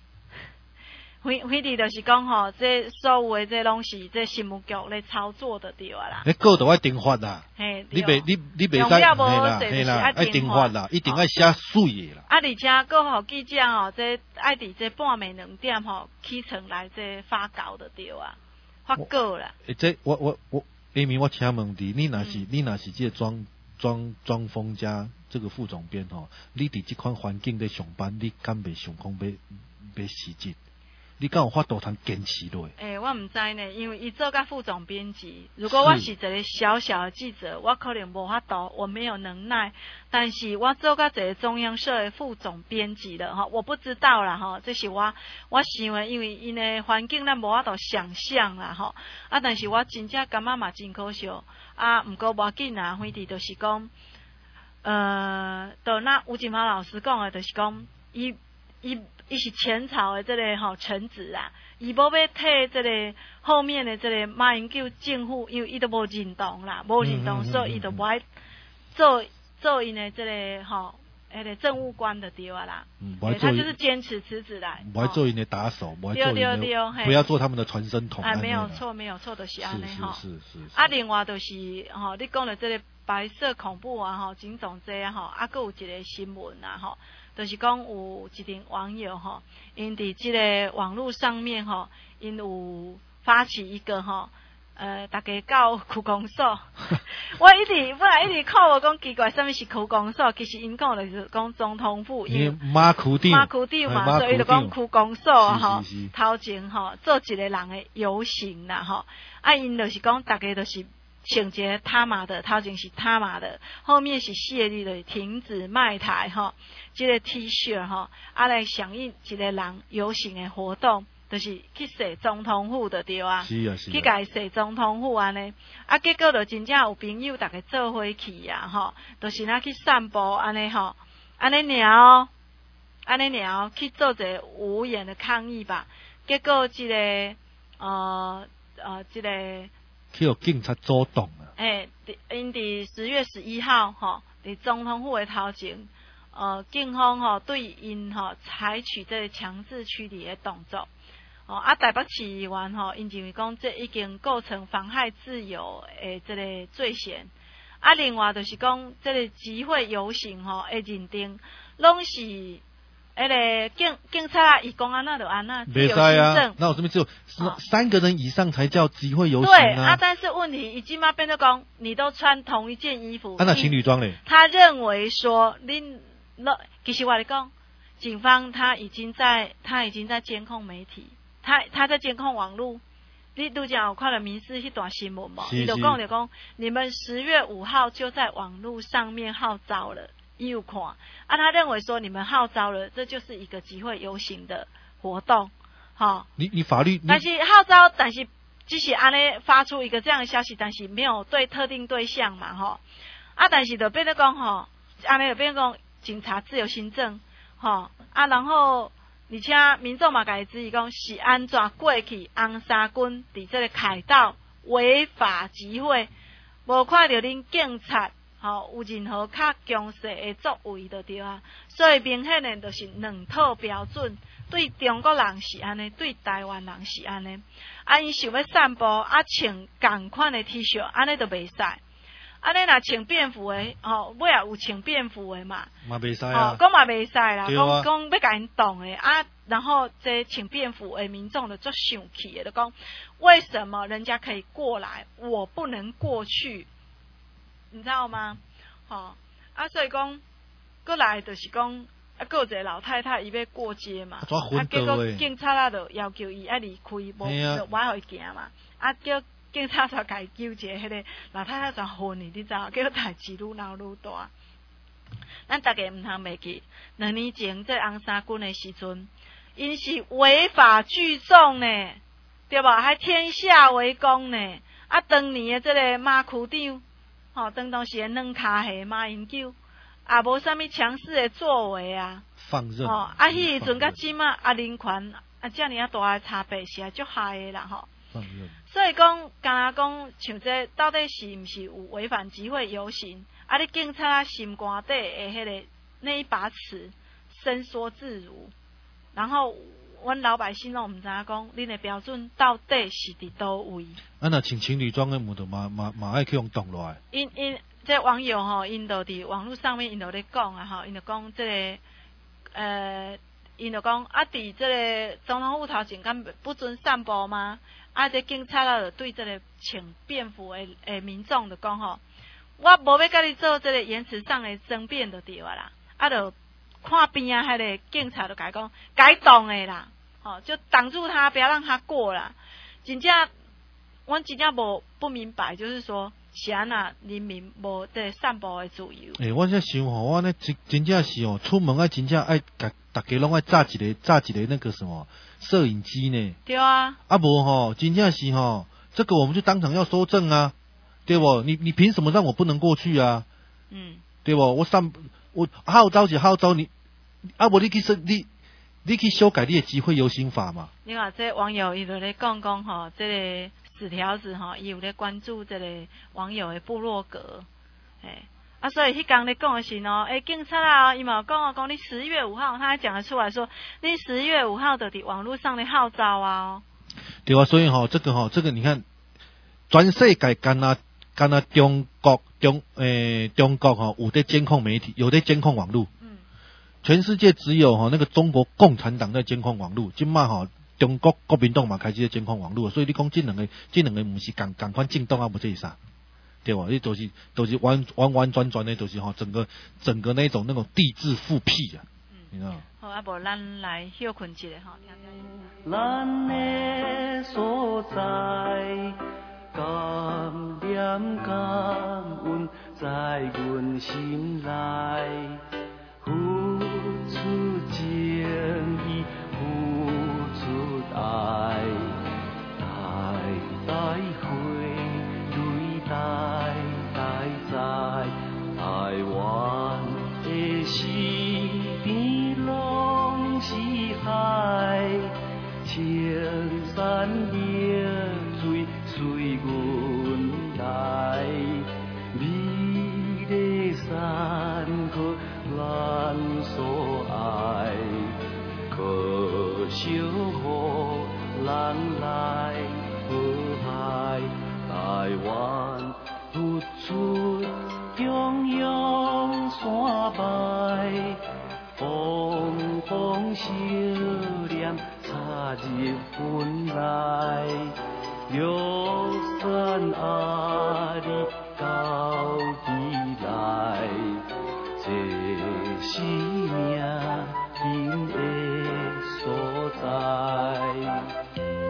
反正就是讲吼，这所有的这拢是这新闻局咧操作的对啦。 你告都要定法啦， 嘿， 你袂使嘿啦，爱定法啦，一定爱写水的啦。 而且个吼记者吼，这爱伫这半暝2点吼起床来这发稿的对啊，发稿啦。 这我艾米，我请问你，你若是这庄丰家这个副总编吼，你伫这款环境咧上班，你敢袂想讲要辞职？你敢有法度通坚持落？ 我唔知呢，因为伊做甲副总编辑，如果我是一个小小的记者，我可能无法度，我没有能耐。但是我做甲一个中央社的副总编辑了哈，我不知道啦哈，这是我想的，因为因的环境咱无法度想象啦哈。但是我真正感觉嘛真可笑毋过无要紧啦，反正就是讲，就那吴锦华老师讲的，就是讲伊是前朝的这个臣子啊，伊无要替这个后面的这个马英九政府，因为伊都无认同啦，无认同，所以伊就无爱做因的这个那个政务官的对啊啦，他就是坚持辞职来， 不爱做因的打手，不爱做因的，不要做他们的传声筒。 没有错，就是安尼哈。 是。 另外就是你讲的这个白色恐怖啊，真总这还有一个新闻啊就是讲有一群网友因伫这个网络上面因有发起一个大家到区公所，我本来一直看我讲奇怪，什么是区公所？其实因讲就是讲总统府，因为马区长嘛，所以就讲区公所头前做一个人的游行啦因就是讲大家都是穿一个他妈的，头前是他妈的，后面是谢丽的停止卖台这个 T 恤来响应一个人游行的活动。就是去洗总统府的对啊，去甲伊洗总统府安尼，结果就真正有朋友大家做伙去啊就是那去散步安尼安尼尔去做一个无言的抗议吧。结果这个去有警察阻挡啊。 因伫10月11号伫总统府的头前，警方对因采取这个强制驱离的动作。台北市议员因认为讲这已经构成妨害自由的这个罪嫌。另外就是讲这个集会游行的认定，拢是那个警察伊讲安那就安那， 袂使啊。那我这边只有3个人以上才叫集会游行对但是问题已经变成讲，你都穿同一件衣服， 那情侣装嘞？ 他认为说其实我来讲，警方他已经在监控媒体，他在监控网络。你拄则有看到民视迄段新闻无？伊就讲，你们10月5号就在网络上面号召了，伊有看。他认为说你们号召了，这就是一个集会游行的活动，哈。 你法律， 但是号召，但是只是安尼发出一个这样的消息，但是没有对特定对象嘛，哈。但是就变得讲，哈，安尼就变讲警察自由行政，哈，然后。而且民众嘛，家己质疑讲是安怎过去红衫军伫这个凯道违法集会，无看到恁警察有任何较强势的作为就对啊。所以明显的就是两套标准，对中国人是安尼，对台湾人是安尼。因想要散步穿同款的 T 恤，安尼就袂使。安尼若穿便服的，尾也有穿便服的嘛， 嘛袂使啊， 讲嘛袂使啦，讲要甲因动的然后这穿便服的民众就做生气的，就讲为什么人家可以过来，我不能过去，你知道吗？所以讲过来就是讲，有一个老太太伊要过街嘛，结果警察就要求伊离开，无就我互伊行嘛，叫。警察就甲伊纠结，迄个老太太就昏去，你知道？结果代志愈闹愈大。咱大家毋通袂记，2年前这红衫军的时阵，因是违法聚众呢，对吧？还天下为公呢。当年的这个马区长，当时的软脚虾马英九，也无啥物强势的作为啊。 放任。 迄时阵甲即马林权遮尔大的差别是足害的啦，吼。所以讲，敢若讲像这到底是毋是有违反集会游行？你警察心肝底的迄个那一把尺伸缩自如，然后阮老百姓拢毋知影讲，恁的标准到底是伫倒位？ 若穿情侣装的木头嘛爱去用动落来。 因这网友吼，因就伫网络上面因就咧讲啊，因就讲这个因就讲伫这个总统府头前，敢不准散步吗？这警察就对这个穿便服的民众就讲吼，我无要甲你做这个言辞上的争辩就对啦。就看边啊，迄个警察就甲伊讲该动的啦，就挡住他，不要让他过啦。真正，阮真正不明白，就是说，是安那人民无这散步的自由。 我在想吼，我呢真正是出门真正爱甲大家拢爱炸一个那个什么。摄影机呢？ 对啊。 无吼，真正是吼，这个我们就当场要收证啊，对不？你凭什么让我不能过去啊？对不？我号召你，无你去修改你的集会游行法嘛？ 你看这网友伊就咧讲吼，这个纸条子吼，伊有咧关注这个网友的部落格，所以迄天咧讲的是警察伊嘛有讲你11月5号，他还讲得出来说，你11月5号就伫网络上咧号召啊。 对啊，所以这个你看，全世界干那中国有在监控媒体，有在监控网络。全世界只有那个中国共产党在监控网络，今嘛中国国民党嘛开始在监控网络，所以你讲这两个不是共款进动无这啥。对吧？你都是完全的，都是整个那种地质复辟啊，你知道？ 好，无咱来休困一下哈，听听。 咱的所在，感念感恩在阮心内，付出情意，付出爱，代台湾的四边拢是海，青山绿水随阮来，美丽山河咱所爱，可惜予人来祸害，台湾付出。中央山脉，风风少年插入魂内，玉山阿里到起来， 这是命运的所在。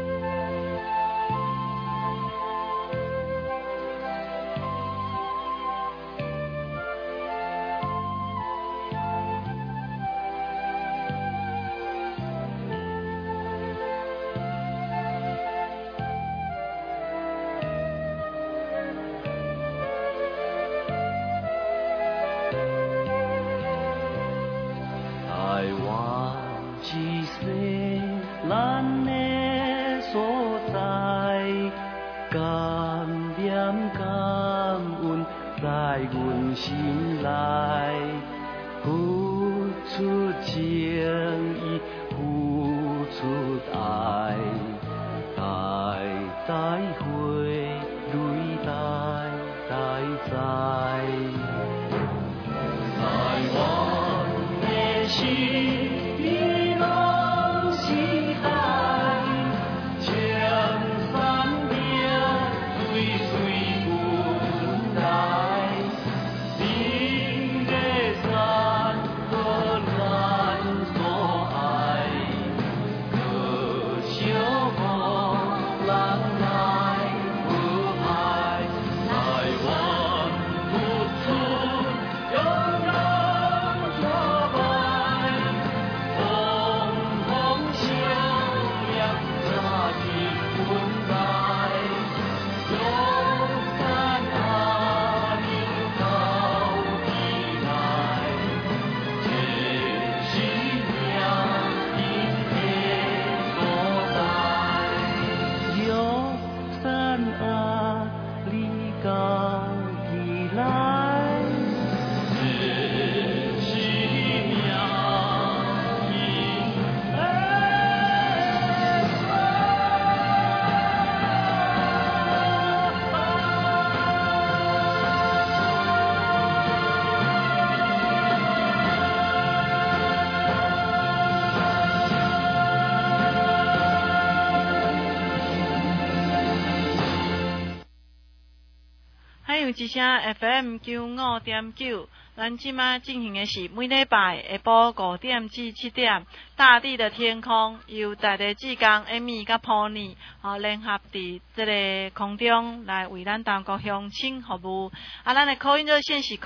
心内付出情意，付出爱，代代回泪代代在。台湾的心。 之声 FM 95.9，咱即马进行的是每礼拜下晡5点至7点，大地的天空由在地志工 Amy 甲 Pony 联合伫这个空中来为咱东国乡亲服务。咱的call in热线是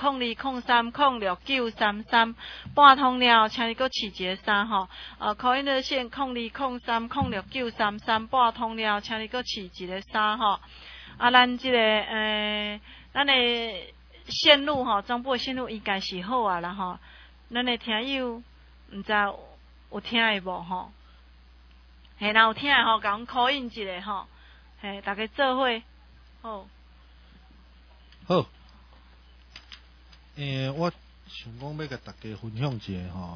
0203069333，拨通了，请你搁试一个3吼。call in热线0203069333，拨通了，请你搁试一个3吼。咱这个咱的线路吼，中部的线路应该是好啊啦吼。咱的听友毋知有听的无吼？嘿，若有听的吼，甲阮call in一下吼。嘿，大家做伙好。 好。我想讲要甲大家分享一下吼，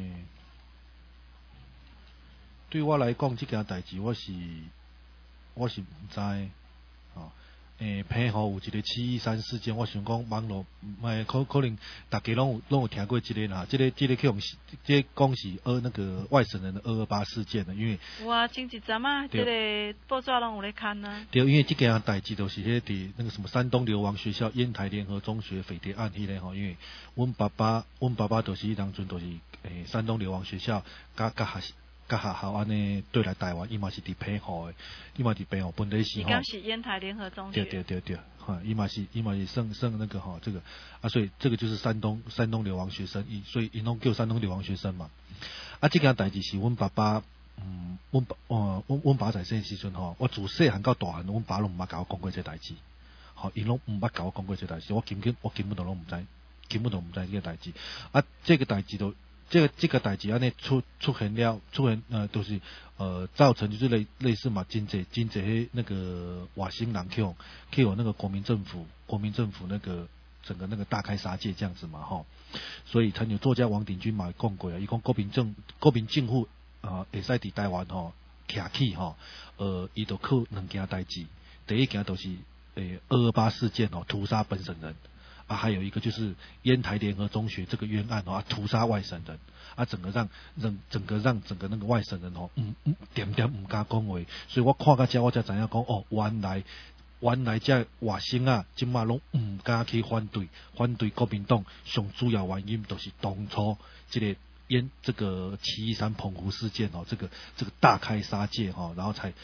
对我来讲，这件代志我是毋知吼。偏好有一个713事件，我想讲网络，可能大家拢有听过这个啦，这个讲是，这讲是那个外省人的228事件的，因为有啊，前一阵啊，这个报纸拢有咧看啊。 对，因为这件代志都是伫那个什么山东流亡学校烟台联合中学匪谍案迄个吼，因为阮爸爸就是迄当阵就是山东流亡学校甲学校安尼对来台湾，伊嘛是伫澎湖的，伊嘛伫澎湖本地是吼。 伊是烟台联合中学。 对，哈，伊嘛是算那个哈，这个所以这个就是山东流亡学生，所以因拢叫山东流亡学生嘛。这件代志是阮爸爸，阮爸在生时阵吼，我自细汉到大汉，阮爸拢毋捌甲我讲过这代志，吼，因拢毋捌甲我讲过这代志，我根本都拢毋知这个代志。这个代志都。这个代志安尼出现都是造成就是类似嘛，真济那个外省人去有那个国民政府那个整个那个大开杀戒这样子嘛吼，所以曾有作家王鼎钧嘛讲过啊，伊讲国民政府会使伫台湾吼徛起吼，伊就靠2件代志，第一件就是228事件吼，屠杀本省人。还有一个就是烟台联合中学这个冤案屠杀外省人整个让那个外省人点唔敢讲话，所以我看到这我才知影讲原来原来这外省啊，即马拢唔敢去反对国民党，上主要原因就是当初这个713澎湖事件这个大开杀戒然后才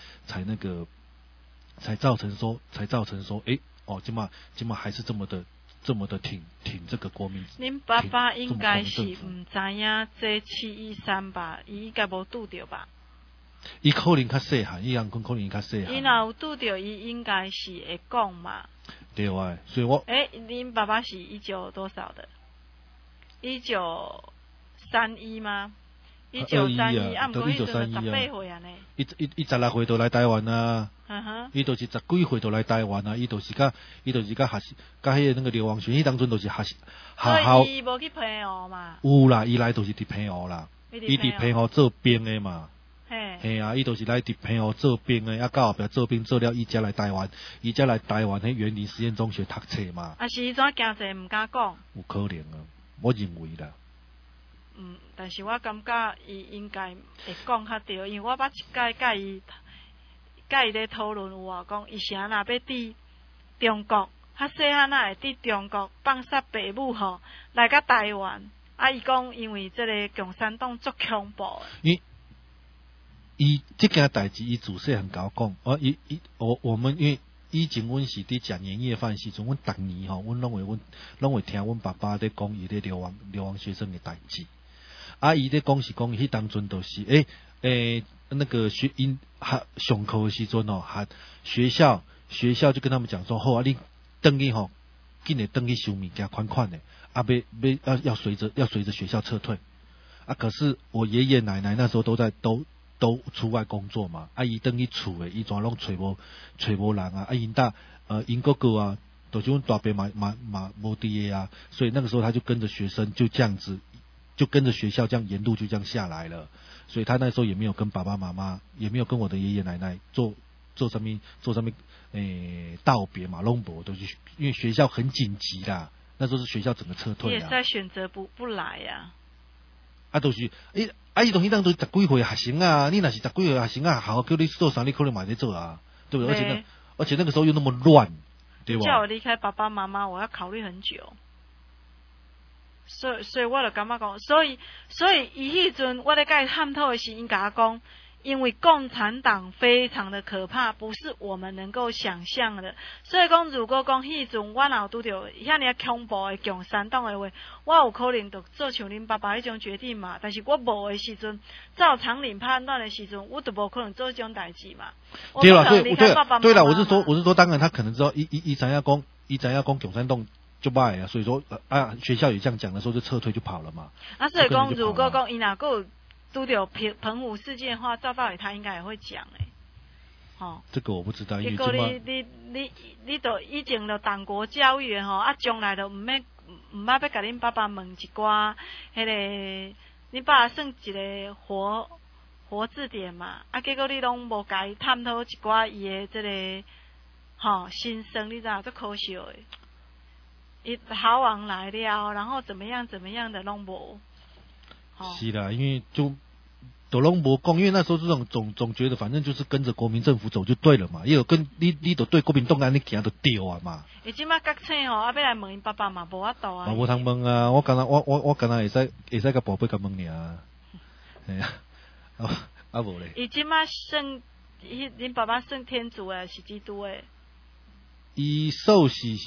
造成说，即马还是这么的挺这个国民。 恁爸爸应该是唔知影这713吧？伊应该无拄着吧？ 伊可能较细汉，伊人可能较细汉。 伊若有拄着，伊应该是会讲嘛。 对啊，所以我恁爸爸是19多少的？1931吗？1931啊，毋过迄阵18岁啊呢。 伊16岁就来台湾啊。伊就是10几岁就来台湾啊，伊就是甲迄个那个流亡学，伊当阵就是学校。 伊无去澎湖嘛？ 有啦，伊来就是伫澎湖啦，伊伫澎湖做兵的嘛。嘿啊，伊就是来伫澎湖做兵的，到后壁做兵做了，伊才来台湾，迄园林实验中学读册嘛。 啊，是伊怎惊济毋敢讲？ 有可能啊，我认为啦。 但是我感觉伊应该会讲较对，因为我捌一届甲伊咧讨论有话讲，伊啥若要伫中国，较细汉仔会伫中国放杀爸母来到台湾，伊讲因为这个共产党足恐怖的。 伊这件代志，伊自细汉甲我讲，我们因为以前阮是伫食年夜饭时阵，阮逐年阮拢会听阮爸爸咧讲伊咧流亡学生的代志。伊咧讲是讲迄当阵就是那个上课的时阵学校就跟他们讲说，好你等去紧来等去收物件款的，要随着学校撤退。可是我爷爷奶奶那时候都出外工作嘛，伊等去厝诶，伊全拢找无人啊，因哥哥啊，就是阮大伯嘛无伫啊，所以那个时候他就跟着学生就这样子，就跟着学校这样沿路就这样下来了，所以他那时候也没有跟爸爸妈妈，也没有跟我的爷爷奶奶做什么道别嘛，拢无，都是因为学校很紧急啦，那时候是学校整个撤退啦。 也是在选择不来呀。 就是伊当时当都10几岁学生啊，你若是10几岁学生啊，好叫你做啥，你可能嘛在做啊，对不对？而且那个时候又那么乱，对吧？ 叫我离开爸爸妈妈，我要考虑很久。所以我就感觉讲，所以伊迄阵我咧甲伊探讨的是，因甲我讲，因为共产党非常的可怕，不是我们能够想象的。所以讲，如果讲迄阵我若有拄着遐尔恐怖的共产党的话，我有可能就做像恁爸爸迄种决定嘛。但是我无的时阵，照常理判断的时阵，我就无可能做这种代志嘛。 对了，对了，我是说，当然他可能知道，伊知影讲共产党就歹啊，所以说学校也这样讲的时候就撤退就跑了嘛。 所以讲，如果讲伊若有拄到澎湖事件的话，照道理他应该也会讲这个我不知道，因为结果你都以前就党国教育将来就唔捌要甲恁爸爸问一寡迄个，恁爸爸算一个活字典嘛，结果你拢无甲伊探讨一寡伊的这个心声，你知道，足可惜的。伊逃亡来了，然后怎么样的拢无。 是啦，因为都拢无讲，因为那时候这种总觉得反正就是跟着国民政府走就对了嘛，也有跟你都对国民党安尼行就对啊嘛。 伊即马国庆要来问因爸爸嘛，无法度啊。 无通问啊，我敢会使甲宝贝甲问尔。系啊，无咧。 伊即马算恁爸爸算天主诶，是基督诶？ 伊受洗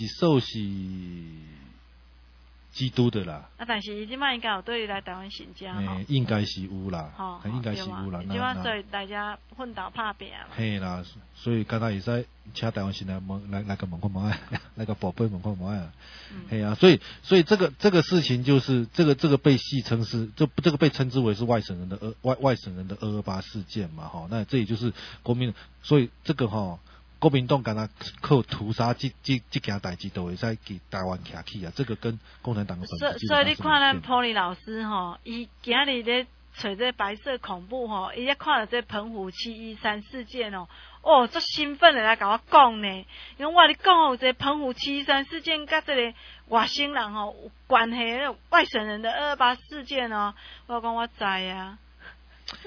基督的啦。 但是伊即摆应该有对来台湾信教应该是有啦，应该是有啦。 即摆所以大家奋斗拍拼啦。 嘿啦，所以敢若会使请台湾信来个问看无爱，来个宝贝问看无爱啊。嘿啊，所以这个事情就是这个被戏称是这个被称之为是外省人的228事件嘛那这也就是国民，所以这个国民党敢若靠屠杀这件代志都会使给台湾徛起啊，这个跟共产党的本质。 所以你看咱普利老师伊今日咧找这白色恐怖伊咧看到这澎湖713事件足兴奋的来甲我讲呢，因为我咧讲这澎湖713事件甲这个外省人有关系，外省人的228事件我讲我知啊。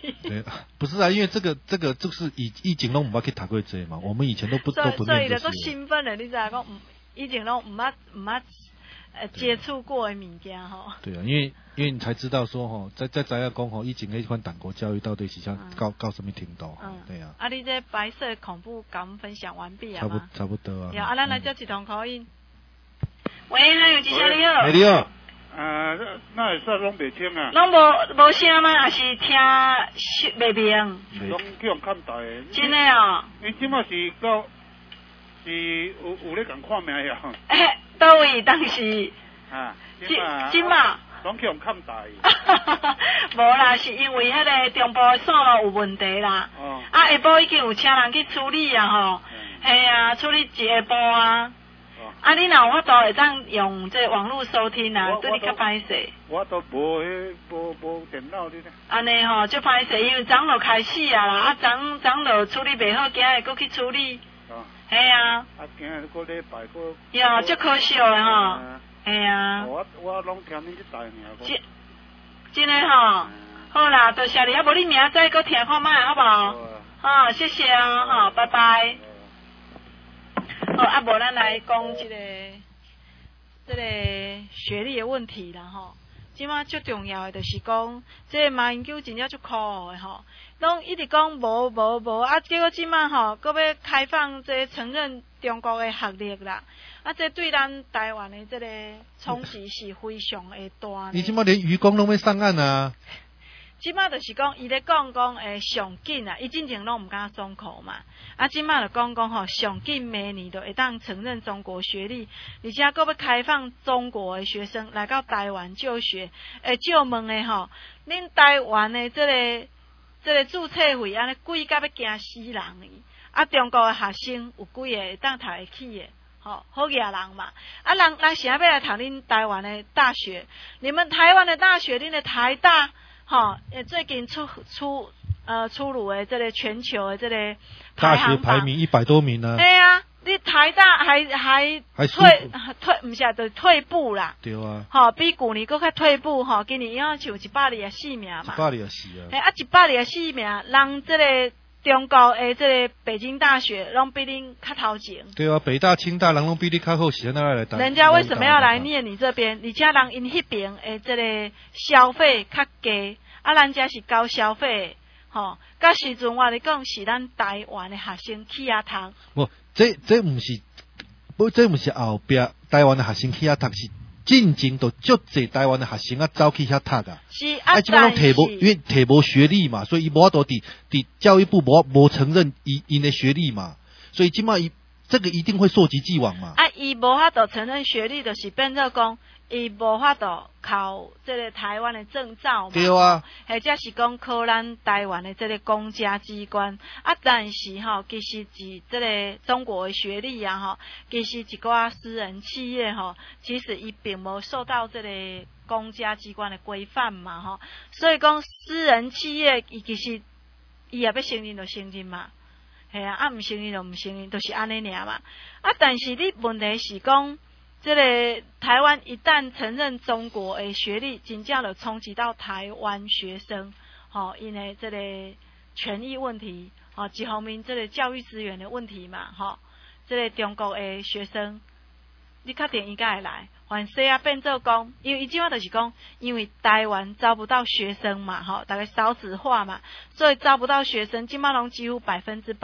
对，不是啊，因为这个就是以前拢唔捌去读过这嘛，我们以前都不念这些。 所以就都兴奋了，你知道讲，以前拢唔捌接触过的物件吼。 对啊，因为你才知道说吼，在知影讲吼，以前迄款党国教育到底是想到什么程度？对啊。 啊，你这白色恐怖跟我们分享完毕啊吗？ 差不多啊。 啊，咱来接一通口音。喂，还有几声你好。 你好。 那会说拢袂清啊？ 拢无声吗？还是听袂明？ 拢去用看台的。 真的哦。 你即马是到是有咧共看命呀？ 倒位当时。 啊。 今嘛。 拢去用看台。 无啦，是因为迄个中部的线路有问题啦。哦。啊，下晡已经有车人去处理啊吼。系啊，处理一下晡啊。啊，你若有法度会当用这网络收听啊，对你较歹势。 我都无电脑哩咧。 安尼吼，就歹势，因为昨就开始啊啦，啊昨就处理袂好，今日搁去处理。哦。系啊。啊， 今日搁礼拜搁。 哟，足可惜的吼。系啊。 我拢听你这台尔。 真的吼。好啦，多谢你，啊无你明仔载搁听看卖，好不好？好，谢谢啊，好，拜拜。好，啊，无咱来讲这个学历的问题啦吼。即马最重要的就是讲，这马英九真正足酷的吼，拢一直讲无啊，结果即马吼，搁要开放这承认中国的学历啦，啊，这对咱台湾的这个冲击是非常的大。 你即马连渔工拢要上岸啊？ 即马就是讲，伊咧讲上紧啊，伊之前拢唔敢松口嘛，啊，即马就讲吼，上紧明年就会当承认中国学历，而且搁要开放中国的学生来到台湾就学，借问的吼，恁台湾的这个注册费安尼贵甲要惊死人伊，啊，中国的学生有几个会当读会起的？好野人嘛，啊，人想要来读恁台湾的大学，你们台湾的大学，恁的台大。好，最近出炉的这个全球的这个大学排名100多名呢。 对啊，你台大还不是就退步啦。 对啊。 好，比去年搁较退步吼，今年要像124名嘛。 124啊。 啊，124名，人这个中国的这个北京大学拢比恁较头前。 对啊，北大、清大人拢比你较好，是哪来？ 人家为什么要来念你这边？而且人因迄边的这个消费较低，啊，人家是高消费，吼。甲时阵我咧讲是咱台湾的学生去遐读。 无，这毋是后壁台湾的学生去遐读，是进前都足侪台湾的学生走去遐读啊。 是啊， 即摆拢因为摕无学历嘛，所以伊无法度伫教育部无承认因的学历嘛，所以即摆这个一定会溯及既往嘛。 啊，伊无法度承认学历，就是变做讲，伊无法度考这个台湾的证照嘛。 对啊。 或者是讲考咱台湾的这个公家机关啊，但是吼，其实是这个中国的学历啊吼，其实一寡私人企业吼，其实伊并无受到这个公家机关的规范嘛吼，所以讲私人企业伊其实伊也要承认就承认嘛。系啊，唔承认就唔承认，就是安尼尔嘛。啊，但是你问题是讲，这个台湾一旦承认中国的学历，真正就冲击到台湾学生，因为这个权益问题，一方面这个教育资源的问题嘛，这个中国的学生，你确定应该会来？反正啊变做讲，因为伊即马就是讲，因为台湾招不到学生嘛，大概少子化嘛，所以招不到学生，即马拢几乎100%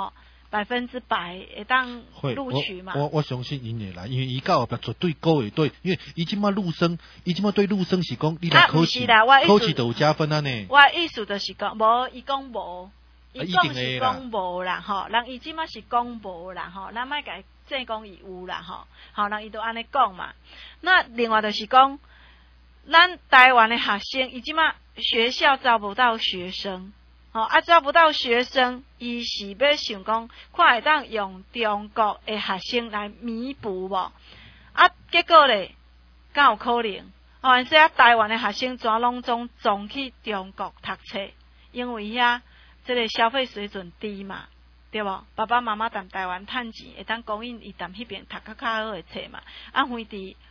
会当录取嘛。 我相信因会来，因为伊到后壁绝对高会对，因为伊即马对陆生是讲，你来考试就有加分啊呢。 我意思就是讲，无伊讲无，伊讲是讲无啦，人伊即马是讲无啦，咱莫甲正讲伊有啦，人伊都安尼讲嘛。那另外就是讲，咱台湾的学生，伊即马学校招不到学生，招不到学生，伊是要想讲，看会当用中国的学生来弥补无？啊，结果咧，敢有可能？反正台湾的学生全拢总去中国读册，因为遐这个消费水准低嘛。对无？爸爸妈妈踮台湾趁钱，会当供应伊踮迄边读较好诶册嘛。啊，非伫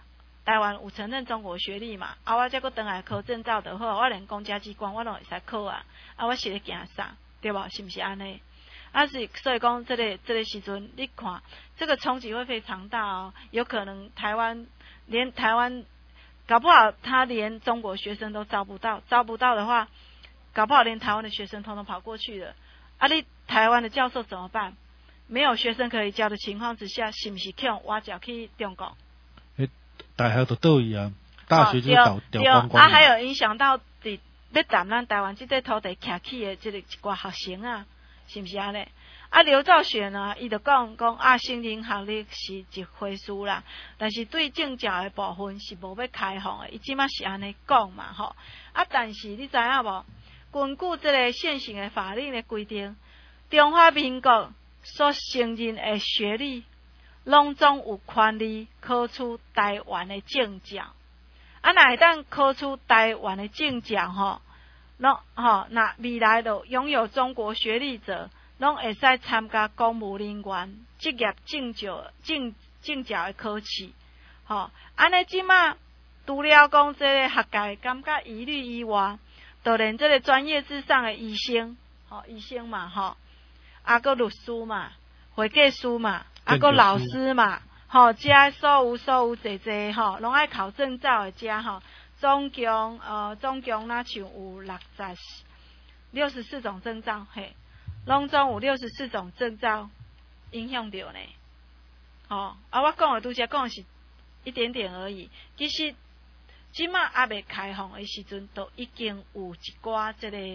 台湾有承认中国学历嘛，我再搁回来考证照就好，我连公家机关我都会使考啊，我是咧行啥，对无？是不是安尼？所以讲这个时阵，你看这个冲击会非常大哦，有可能台湾搞不好他连中国学生都招不到的话，搞不好连台湾的学生统统跑过去了。你台湾的教授怎么办？没有学生可以教的情况之下，是不是去挖角去中国？ 大学都倒去啊，大学就是掉光光。 还有影响到要谈咱台湾这块土地徛起的这个一寡学生啊，是不是安尼？刘兆玄呢，伊就讲升等学历是一回事啦，但是对政教的部分是无要开放的，伊即马是安尼讲嘛吼。但是你知影无？根据这个现行的法令的规定，中华民国所承认的学历，拢总有权利考取台湾的证照。若会当考取台湾的证照吼，那未来就拥有中国学历者，拢会使参加公务人员职业证照的考试。安尼即马除了讲这个学界感觉疑虑以外，就连这个专业之上的医生嘛，个律师嘛，会计师嘛，个老师嘛，遮所有侪拢爱考证照的遮总共那像有64种证照嘿，拢总有64种证照影响到呢。我讲的拄则讲的是一点点而已，其实即马还未开放的时阵，都已经有一寡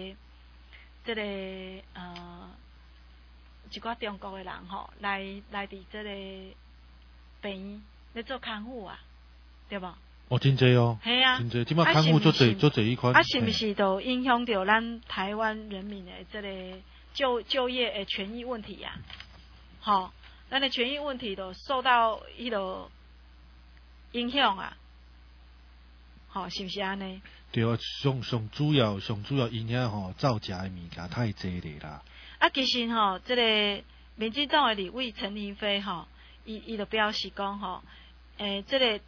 一寡中国的人来伫这个病院咧做看护啊，对无？ 真济哦， 系啊， 真济，即马看护做侪一款。 是不是都影响到咱台湾人民的这个就业的权益问题啊？咱的权益问题都受到迄个影响啊。是不是安尼？ 对啊，上主要因遐造假的物件太济咧啦。 其实这个民进党的立委陈林飞伊就表示讲这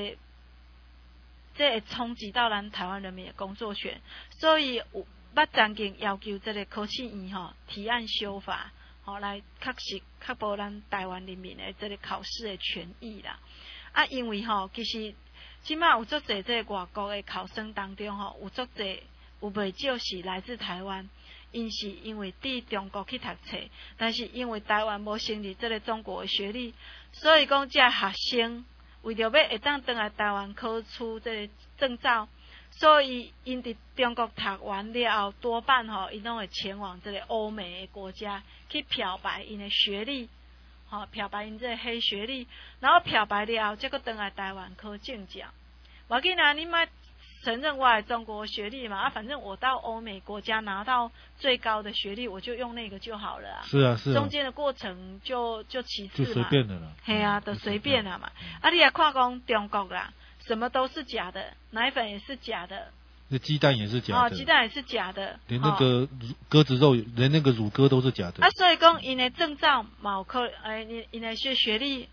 会冲击到咱台湾人民的工作权，所以捌曾经要求这个考试院提案修法，来确保咱台湾人民的这个考试的权益啦。因为其实即马有足侪这个外国的考生当中有足侪有袂少是来自台湾，因是因为伫中国去读册，但是因为台湾无承认这个中国的学历，所以讲这学生为着要会当回来台湾考取这个证照，所以因伫中国读完了后，多半因拢会前往这个欧美的国家去漂白因的学历。漂白因这个黑学历，然后漂白了后，再搁回来台湾考证照。无紧啊，你莫承认我的中国学历嘛？反正我到欧美国家拿到最高的学历，我就用那个就好了啊。 是啊。 中间的过程就其次嘛。 就随便的了。 嘿啊，都随便了嘛。你也看讲中国啦，什么都是假的，奶粉也是假的。 那鸡蛋也是假的， 鸡蛋也是假的， 连那个鸽子肉，连那个乳鸽都是假的。 所以讲，因的证照冇可，因的学历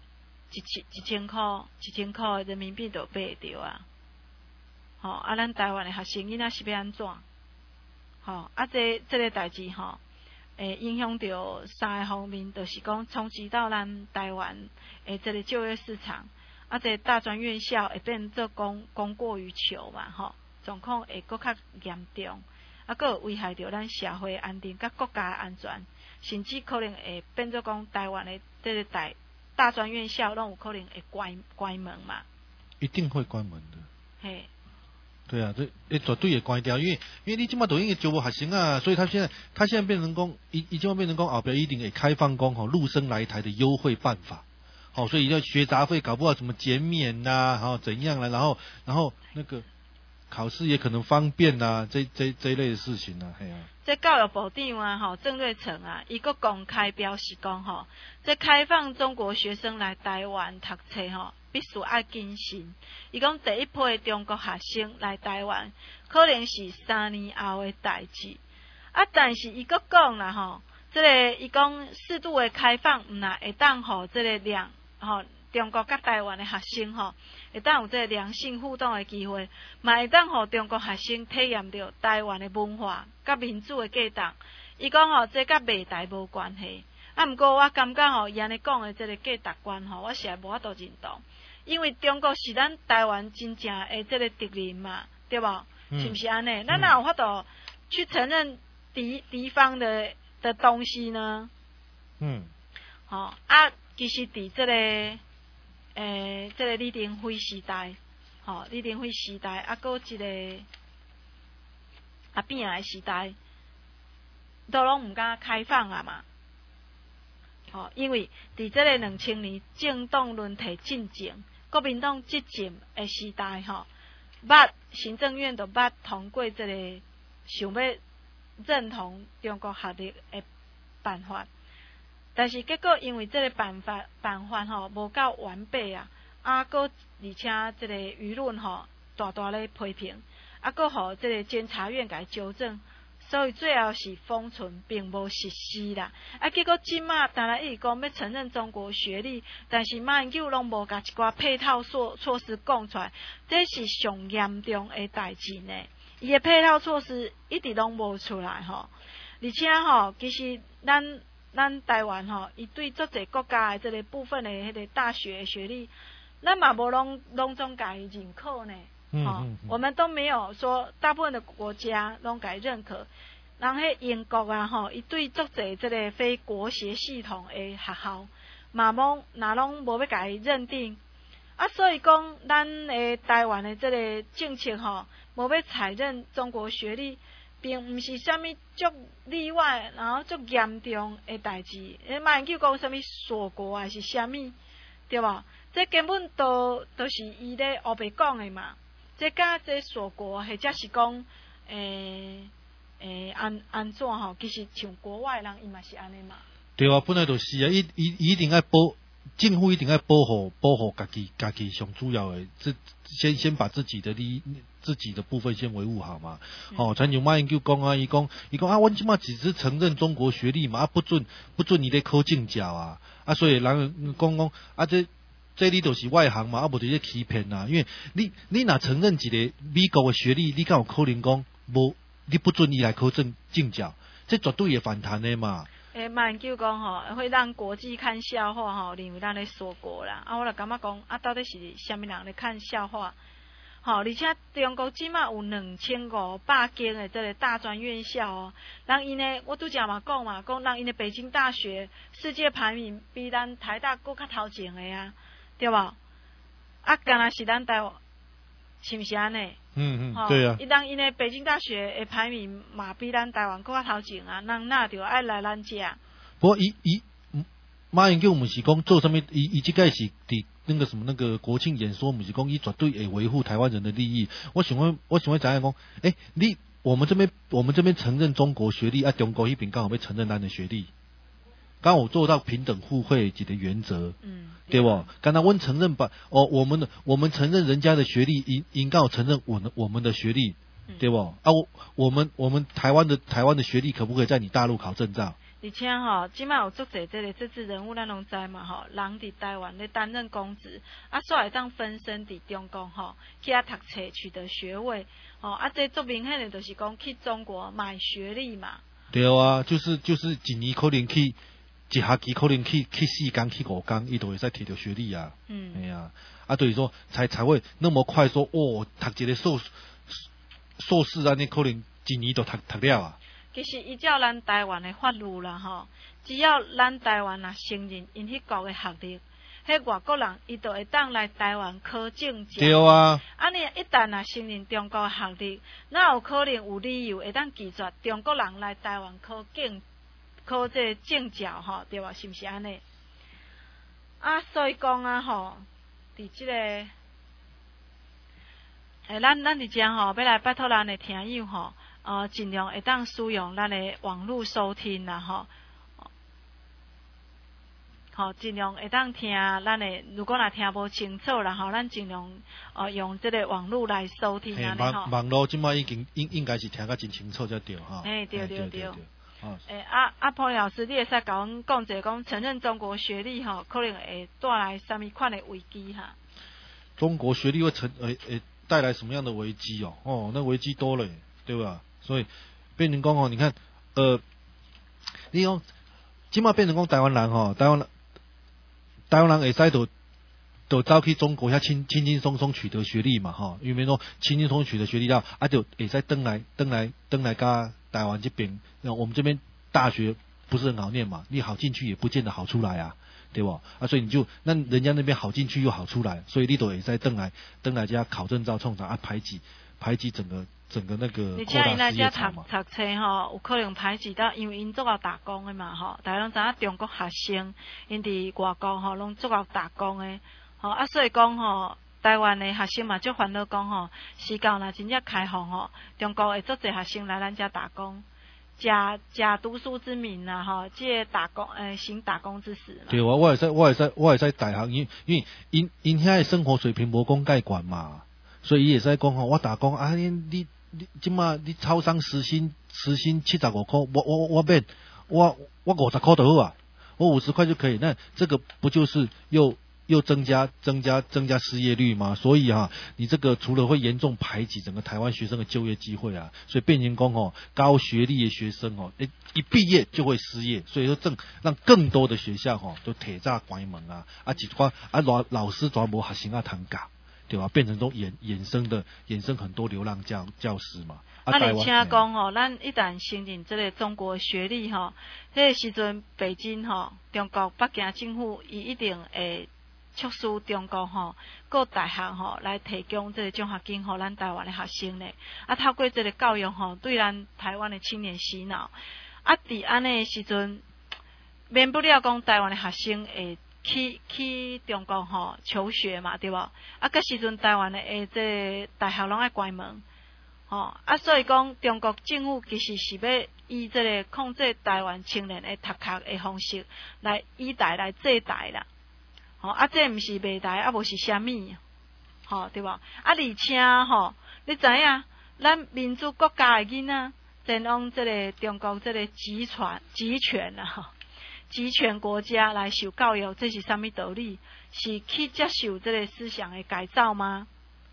1000块人民币都买得到啊。咱台湾的学生囡仔是要安怎？这个代志影响到3个方面，就是讲冲击到咱台湾这个就业市场，这大专院校会变做供过于求嘛，状况会搁较严重，搁有危害到咱社会安定甲国家的安全，甚至可能会变做讲台湾的这个大专院校拢有可能会关门嘛。 一定会关门的。 嘿。 对啊，这绝对也关掉，因为你即马都已经招无学生啊，所以他现在变成讲，伊即马变成讲后边一定会开放讲陆生来台的优惠办法，所以要学杂费搞不好什么减免呐，怎样啦，然后那个。考试也可能方便啊，这一类的事情啊，嘿啊。 这教育部长啊，郑瑞成啊，伊个公开表示讲这开放中国学生来台湾读册必须要谨慎。伊讲第一批中国学生来台湾，可能是3年后的代志。但是伊个讲啦这个伊讲适度的开放，会当这个中国甲台湾的学生吼，会当有这个良性互动的机会，嘛会当互中国学生体验到台湾的文化甲民主的价值。伊讲吼，这甲卖台无关系。啊，毋过我感觉吼，伊安尼讲的这个价值观吼，我实在无法度认同，因为中国是咱台湾真正的这个敌人嘛，对无？是毋是安尼？咱哪有法度去承认敌方的东西呢？啊，其实伫这个这个李登辉时代，李登辉时代，啊，搁一个阿扁的时代，都拢毋敢开放啊嘛。因为伫这个2000年政党轮替进前，国民党执政的时代，行政院都捌通过这个想要认同中国学历的办法，但是结果因为这个办法无够完备啊，搁而且这个舆论大大咧批评，搁互这个监察院甲纠正。所以最后是封存，并无实施啦。结果即马当然伊讲要承认中国学历，但是马英九拢无甲一寡配套措施讲出来，这是上严重的代志呢。伊的配套措施一直拢无出来而且其实咱台湾伊对足侪国家的这个部分的迄个大学的学历，咱嘛无拢总甲伊认可呢。我们都没有说，大部分的国家拢甲伊认可。人迄英国啊，伊对足侪这个非国协系统的学校，嘛拢无要甲伊认定。所以讲，咱的台湾的这个政策无要采认中国学历，并毋是啥物足例外，然后足严重的代志。马英九讲啥物锁国还是啥物，对无？这根本都是伊咧黑白讲的嘛。这甲这锁国，或者是讲，安怎其实像国外人，伊嘛是安尼嘛。 对啊，本来就是啊，伊一定要政府一定要保护家己上主要的，先把自己的部分先维护好嘛。像马英九讲啊，伊讲啊，阮即马只是承认中国学历嘛，不准你咧考证照啊，所以人讲啊这你就是外行嘛，无伫咧欺骗啊！因为你若承认一个美国的学历，你敢有可能讲无？你不准伊来考证照，这绝对会反弹的嘛。 马英九讲会让国际看笑话认为咱咧锁国啦。我就感觉讲到底是虾米人咧看笑话？而且中国即马有2500间的这个大专院校人因呢，我拄则嘛讲人因的北京大学世界排名比咱台大搁较头前的啊。对无？敢若是咱台湾，是毋是安尼？ 对啊。 因的北京大学的排名嘛比咱台湾搁较头前啊，人那就爱来咱遮。 不过马英九毋是讲做啥物，伊即个是伫那个什么那个国庆演说，毋是讲伊绝对会维护台湾人的利益。我想要知影讲，我们这边承认中国学历中国迄边刚好要承认咱的学历。刚有做到平等互惠一个原则，对不？刚才阮承认我们承认人家的学历，应该有承认我们的学历，对不？我们台湾的学历可不可以在你大陆考证照？ 而且即摆有足侪这个政治人物，咱拢知嘛人伫台湾咧担任公职，煞会当分身伫中国去读册取得学位，这足明显的就是讲去中国买学历嘛。 对啊，就是一年可能去。一学期可能去4天去5天，伊就会使摕到学历啊。哎呀，就是说才会那么快说读一个硕士安尼，可能一年就读了啊。 其实依照咱台湾的法律啦只要咱台湾承认因迄国的学历，迄外国人伊就会当来台湾考证照。 对啊。 你一旦承认中国的学历，那有可能有理由会当拒绝中国人来台湾考这证照对吧？是毋是安尼？所以讲伫即个咱伫遮要来拜托咱的听友尽量会当使用咱的网络收听啦尽量会当听咱的，如果听无清楚啦咱尽量用这个网络来收听网络即摆已经应该是听甲真清楚才对对。 彭老师，你会使甲阮讲一下，讲承认中国学历吼，可能会带来什么款的危机哈？ 中国学历会带来什么样的危机哦？哦，那危机多了，对吧？所以变成讲哦，你看，你讲，即马变成讲台湾人吼，台湾人会使就走去中国遐轻轻松松取得学历嘛吼，因为说轻轻松松取得学历了，就会使登来甲台湾这边，我们这边大学不是很好念嘛，你好进去也不见得好出来啊，对不？所以你就那人家那边好进去又好出来，所以你都会使登来家考证照冲啥排挤整个那个扩大失业潮嘛。 读册吼，有可能排挤到，因为因做要打工的嘛吼，大家拢知影中国学生因伫外国吼拢做要打工的。所以讲吼，台湾的学生嘛，就烦恼讲吼，时间若真正开放吼，中国会足侪学生来咱遮打工，假读书之名啦吼，借打工行打工之实嘛。 对啊，我会使大学，因为因遐的生活水平无讲介悬嘛，所以伊会使讲吼，我打工你即马你超商时薪75块，我免我50块就好啊，我50块就可以，那这个不就是又增加失业率吗？所以你这个除了会严重排挤整个台湾学生的就业机会啊，所以变成讲高学历的学生一毕业就会失业，所以说让更多的学校都铁栅关门啊，一寡老师全无学生通教，对吧？变成种衍生很多流浪教师嘛。 而且讲咱一旦承认这个中国学历迄个时阵北京中国北京政府伊一定会促使中国各大学来提供这个奖学金给咱台湾的学生呢。透过这个教育对咱台湾的青年洗脑。伫安尼的时阵，免不了讲台湾的学生会去中国求学嘛，对无？个时阵台湾的这大学拢爱关门。所以讲中国政府其实是要以这个控制台湾青年的读课的方式来以台来制台啦。这毋是卖台，无是虾米，对吧？而且你知影，咱民主国家的囡仔，前往这个中国这个集权国家来受教育，这是啥物道理？是去接受这个思想的改造吗？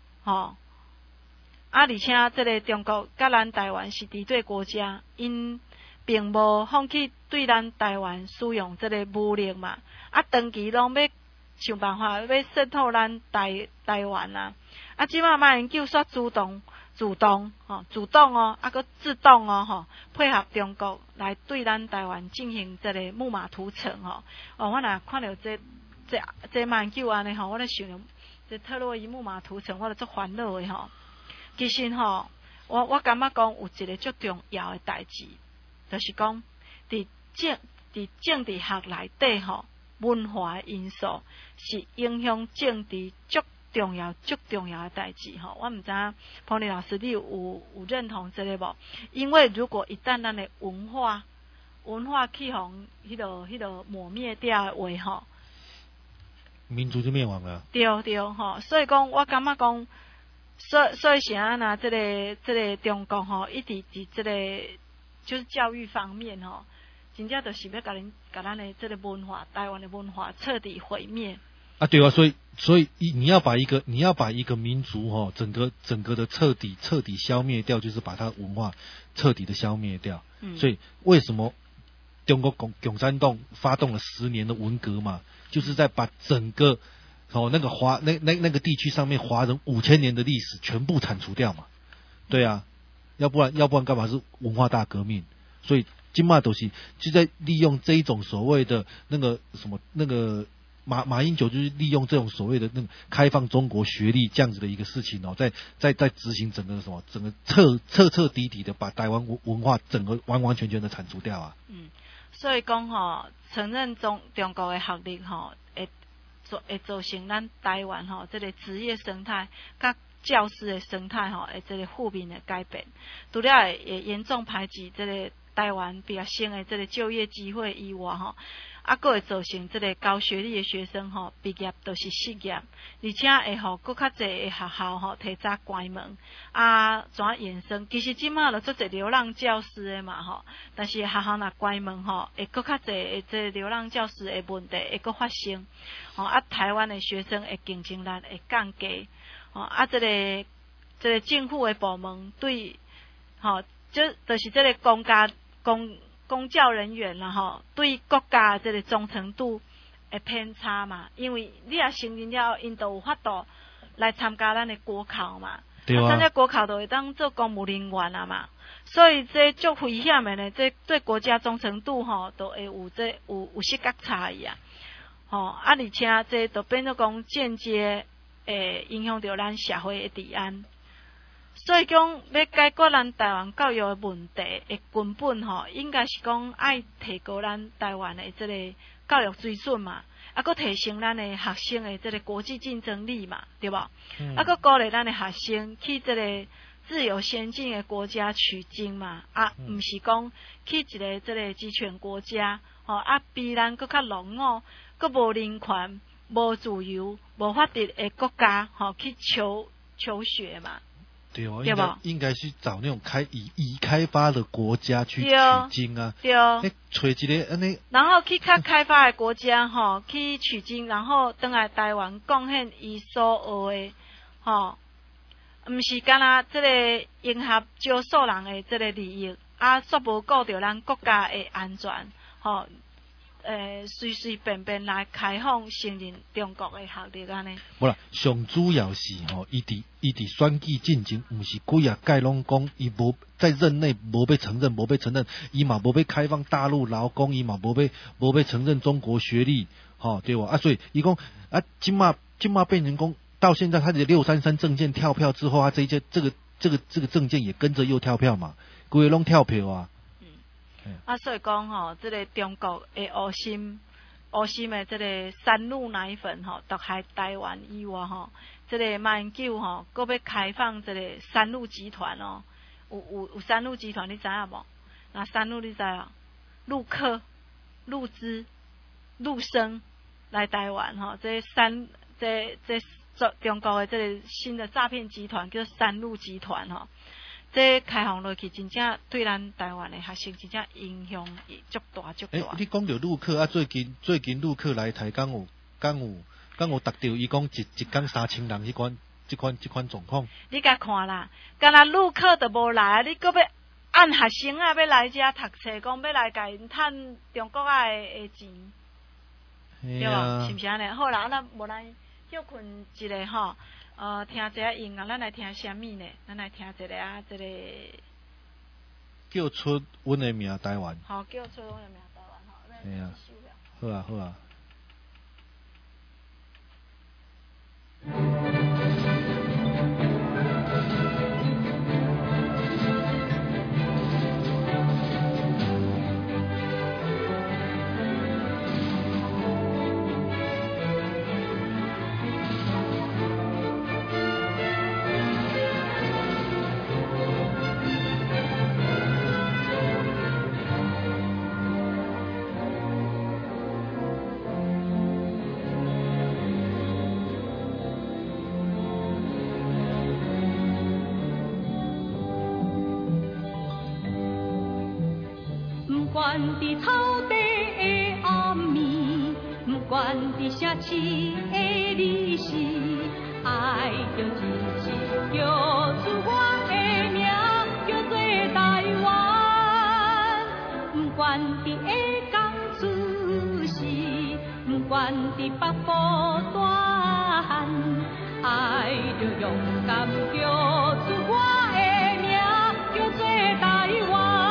而且这个中国甲咱台湾是敌对国家，因并无放弃对咱台湾使用这个武力嘛，长期拢要想办法要渗透咱台湾啊！即马马英九煞主动搁自动配合中国来对咱台湾进行这个木马屠城我若看到这马英九安尼我咧想这特洛伊木马屠城，我就足烦恼的其实我感觉讲有一个足重要的代志，就是讲伫政治学内底文化的因素是影响政治足重要的代志我毋知影彭丽老师你有认同这个无？因为如果一旦咱的文化去互迄个抹灭掉的话民族就灭亡了。 对所以讲我感觉讲，所以是安那这个中国一直伫这个就是教育方面真正就是要甲咱的这个文化，台湾的文化彻底毁灭。 对啊，所以你要把一个民族整个的彻底消灭掉，就是把它文化彻底的消灭掉。所以为什么中国共产党发动了10年的文革嘛，就是在把整个那个那个地区上面华人5000年的历史全部铲除掉嘛。对啊，要不然干嘛是文化大革命？所以今嘛都是就在利用这一种所谓的那个什么那个马英九就是利用这种所谓的那个开放中国学历这样子的一个事情在执行整个彻底的把台湾文化整个完全的铲除掉啊。 所以讲承认中国的学历会造成咱台湾这个职业生态甲教师的生态这个负面的改变，除了会严重排挤这个台湾毕业生的这个就业机会以外吼，啊，佫会造成这个高学历的学生吼毕业都是失业，而且会互佫较侪的学校吼提早关门，啊，怎衍生？其实即马就做者流浪教师的嘛吼，但是学校若关门吼，会佫较侪的这流浪教师的问题会佫发生，吼啊，台湾的学生的竞争力会降低，吼啊，这个政府的部门对，吼，就是这个公教人员啦吼，对国家这个忠诚度会偏差嘛，因为你也承认了，因都有法度来参加咱的国考嘛， 对啊， 参加国考就会当做公务人员啊嘛，所以这足危险的呢，这对国家忠诚度吼都会有失觉差异啊，吼啊，而且这都变做讲间接会影响到咱社会的治安。所以讲，要解决咱台湾教育的问题的根本吼，应该是讲爱提高咱台湾的这个教育水准嘛，啊，佮提升咱的学生的这个国际竞争力嘛，对无？啊，佮鼓励咱的学生去这个自由先进的国家取经嘛，啊，毋是讲去一个这个集权国家，吼啊，比咱佮较落伍，佮无人权、无自由、无法治的国家，吼去求学嘛。 对哦，应该是找那种已开发的国家去取经啊。 对哦。 找一个安尼。 然后去较开发的国家吼，去取经，然后回来台湾贡献伊所学的吼，毋是干那这个迎合少数人的这个利益，啊，煞无顾到咱国家的安全，吼。随便便来开放承认中国的学历安尼。 无啦，上主要是吼，伊伫选举进前，毋是几啊届拢讲，伊无在任内无要承认，伊嘛无要开放大陆劳工，伊嘛无要承认中国学历，吼对无啊？所以伊讲啊，今嘛变成讲，到现在他的633证件跳票之后，啊，这个证件也跟着又跳票嘛，规个拢跳票啊。 啊，所以讲吼，这个中国的乌心的这个三鹿奶粉吼，毒害台湾以外吼，这个马英九吼，搁要开放这个三鹿集团哦，有三鹿集团，你知影无？那三鹿你知啊？陆客、陆资、陆生来台湾吼，这中国的这个新的诈骗集团叫三鹿集团吼。这开放落去，真正对咱台湾的学生真正影响足大。 你讲到陆客啊，最近陆客来台港有达到伊讲一天3000人这款状况。 你甲看啦，干那陆客都无来，你搁要按学生啊要来遮读册，讲要来甲因趁中国啊的钱，对无？是毋是安尼？好啦，咱无来休困一个吼。听一下音乐，咱来听啥物呢？咱来听一个啊，这个叫出阮的名台湾。 好，叫出阮的名台湾，好， 哎呀，好啊，好啊。 管伫草地的暗暝，不管伫城市的日时，爱着一字叫出我的名，叫做台湾。不管伫下港出世，不管伫北部大汉，爱着勇敢叫出我的名，叫做台湾。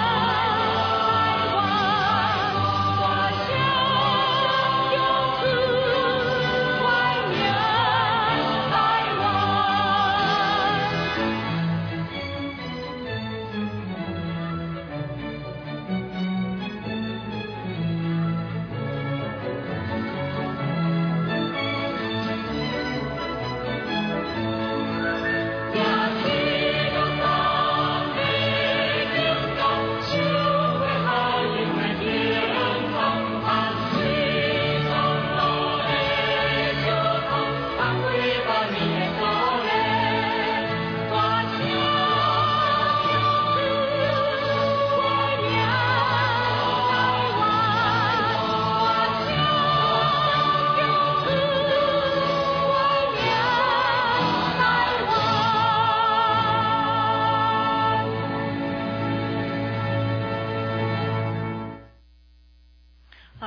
我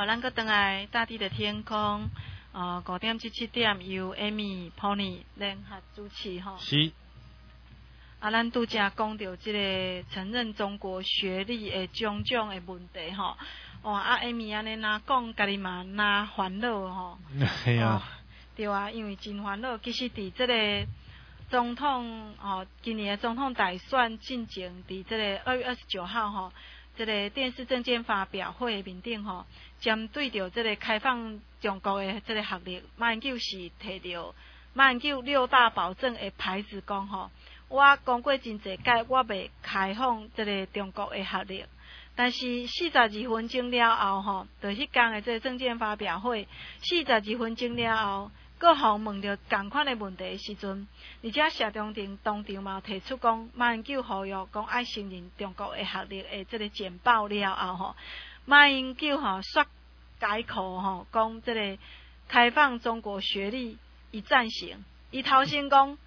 好，咱搁转来大地的天空，5点至7点由 Amy、Pony 联合主持吼。 是。 咱拄则讲到即个承认中国学历的种种的问题吼。Amy 安尼若讲，家己嘛若烦恼吼。 系啊。 对啊，因为真烦恼。其实伫即个总统今年的总统大选进前，伫即个2月29号吼，即个电视政见发表会面顶吼，针对着即个开放中国的即个学历，马英九是摕着马英九6大保证的牌子讲吼，我讲过真侪届，我袂开放即个中国的学历。但是42分钟了后吼，就迄天的即个政见发表会，42分钟了后。各方问到同款的问题的时阵，而且谢长廷当场嘛提出讲，马英九呼吁讲爱承认中国的学历的即个简报了后吼，马英九煞改口吼，讲即个开放中国学历伊赞成，伊头先讲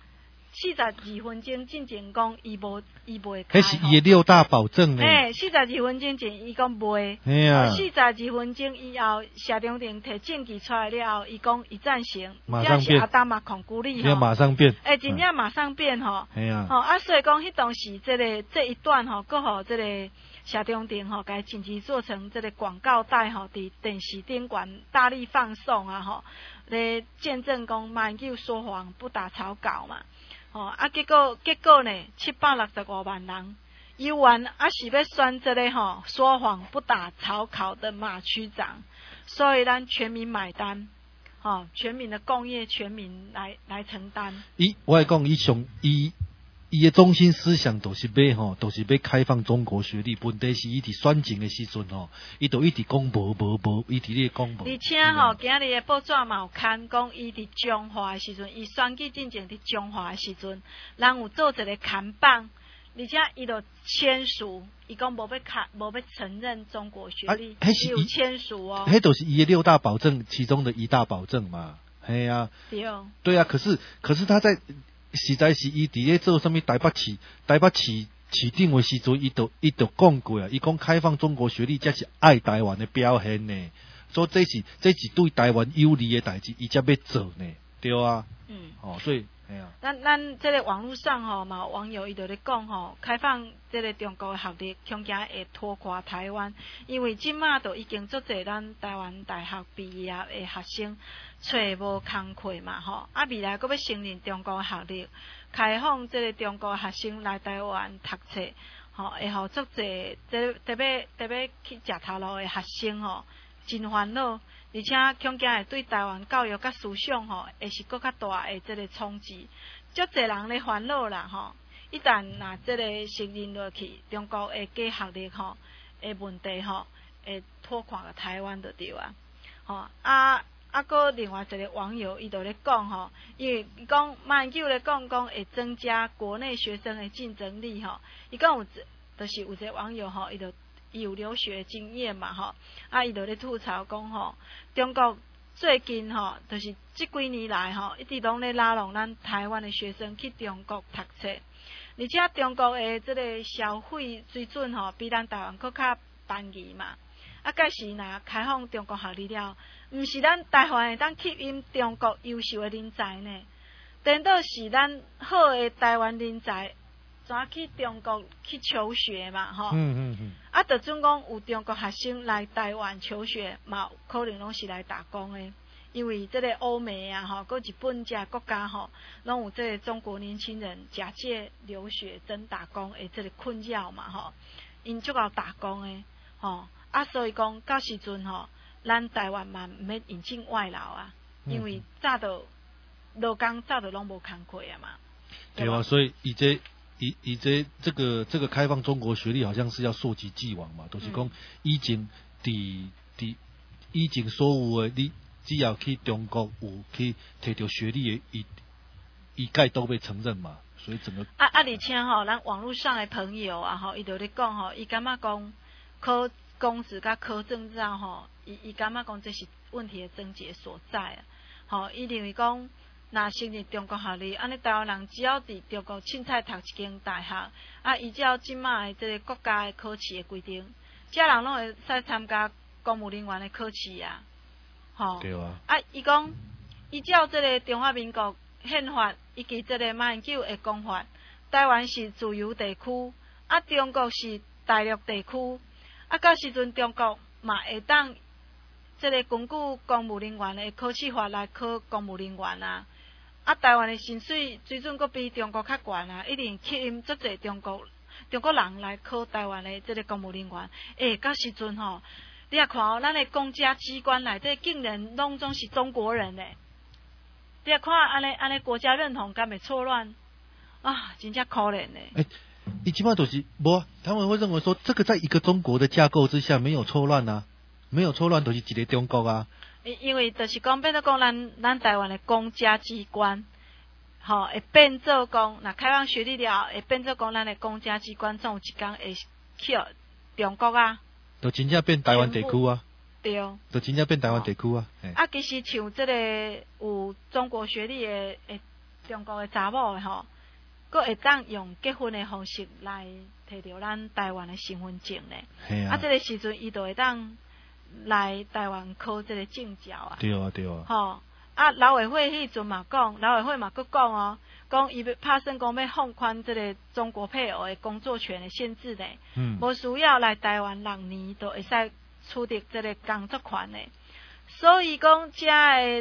42分钟进前讲伊袂开。 迄是伊的6大保证呢。 42分钟前伊讲袂。42分钟以后，谢长廷摕证据出来了后，伊讲伊赞成。 马上变。 是阿达嘛控股里吼。 马上变。 真正马上变吼。所以讲迄当时这一段吼，搁互即个谢长廷吼，甲剪辑做成即个广告带吼，伫电视顶悬大力放送啊吼，来见证讲马英九说谎不打草稿嘛。结果呢，765万人，议员是要选这个说谎不打草稿的马区长，所以咱全民买单，全民的共业，全民来承担。 我来讲，伊的中心思想都是要开放中国学历，问题是伊伫选前的时阵伊就一直讲无，伊伫咧讲无。 而且今日的报纸嘛有刊讲，伊伫中华的时阵，伊选举进前伫中华的时阵，人有做一个看板，而且伊就签署，伊讲无要承认中国学历，伊有签署哦。 迄就是伊的6大保证其中的1大保证嘛，嘿啊。对啊，可是他在。实在是伊伫咧做啥物台北市长的时阵，伊就讲过啊，伊讲开放中国学历才是爱台湾的表现呢，所以这是对台湾有利的代志，伊才要做呢，对啊。所以咱这个网络上嘛有网友伊就咧讲开放这个中国的学历，恐惊会拖垮台湾，因为即马都已经足侪咱台湾大学毕业的学生。找无工课嘛未来阁要承认中国学历，开放即个中国学生来台湾读册，会互足侪特别去食头路的学生真烦恼，而且恐惊会对台湾教育甲思想会是搁较大的即个冲击，足侪人咧烦恼啦一旦若即个承认落去，中国的假学历的问题会拖垮了台湾就对搁另外一个网友伊就咧讲因为伊讲马英九咧讲会增加国内学生的竞争力伊讲就是有一个网友伊有留学经验嘛伊就咧吐槽讲中国最近就是这几年来一直拢咧拉拢咱台湾的学生去中国读册，而且中国的这个消费水准比咱台湾搁较便宜嘛。假使若开放中国学历了，毋是咱台湾会当吸引中国优秀的人才呢，颠倒是咱好的台湾人才怎去中国去求学嘛就准讲有中国学生来台湾求学，嘛可能拢是来打工的，因为这个欧美搁日本这国家拢有这个中国年轻人假借留学真打工的这个困扰嘛因足够打工的所以讲到时阵咱台湾嘛毋免引进外劳啊，因为早就劳工早就拢无工课啊嘛。 对啊，所以这个开放中国学历好像是要溯及既往嘛，就是讲以前所有的你只要去中国有去摕到学历的，伊概都被承认嘛，所以整个而且咱网络上的朋友伊就咧讲伊感觉讲考公职甲考证照伊感觉讲这是问题的症结所在伊认为讲若承认中国学历，安尼台湾人只要伫中国凊彩读一间大学依照即马的这个国家的考试的规定，这人拢会使参加公务人员的考试啊，吼。 对啊。 啊，伊讲，依照这个中华民国宪法以及这个马英九的讲法，台湾是自由地区，啊，中国是大陆地区，啊，到时阵中国嘛会当这个根据公务人员的考试法来考公务人员啊。啊，台湾的薪水水准阁比中国较悬啊，一定吸引足侪中国人来考台湾的这个公务人员。到时阵吼，你也看哦，咱的公家机关内底竟然拢总是中国人嘞。你也看安尼国家认同敢会错乱啊，真正可怜嘞。 你起码都是无，他们会认为说，这个在一个中国的架构之下没有错乱啊，没有错乱就是一个中国啊。 因为就是讲，变做讲咱台湾的公家机关，吼会变做讲，若开放学历了，会变做讲咱的公家机关总有一天会去中国啊。 就真正变台湾地区啊。 对。 就真正变台湾地区啊。 其实像这个有中国学历的中国的查某的吼，佫会当用结婚的方式来摕到咱台湾的身份证咧。这个时阵伊就会当来台湾考这个证照啊。 对啊，对啊。 吼，劳委会迄阵嘛讲，劳委会嘛佫讲哦，讲伊要拍算讲要放宽这个中国配偶的工作权的限制咧。无需要来台湾6年，就会使取得这个工作权咧。所以讲，遮的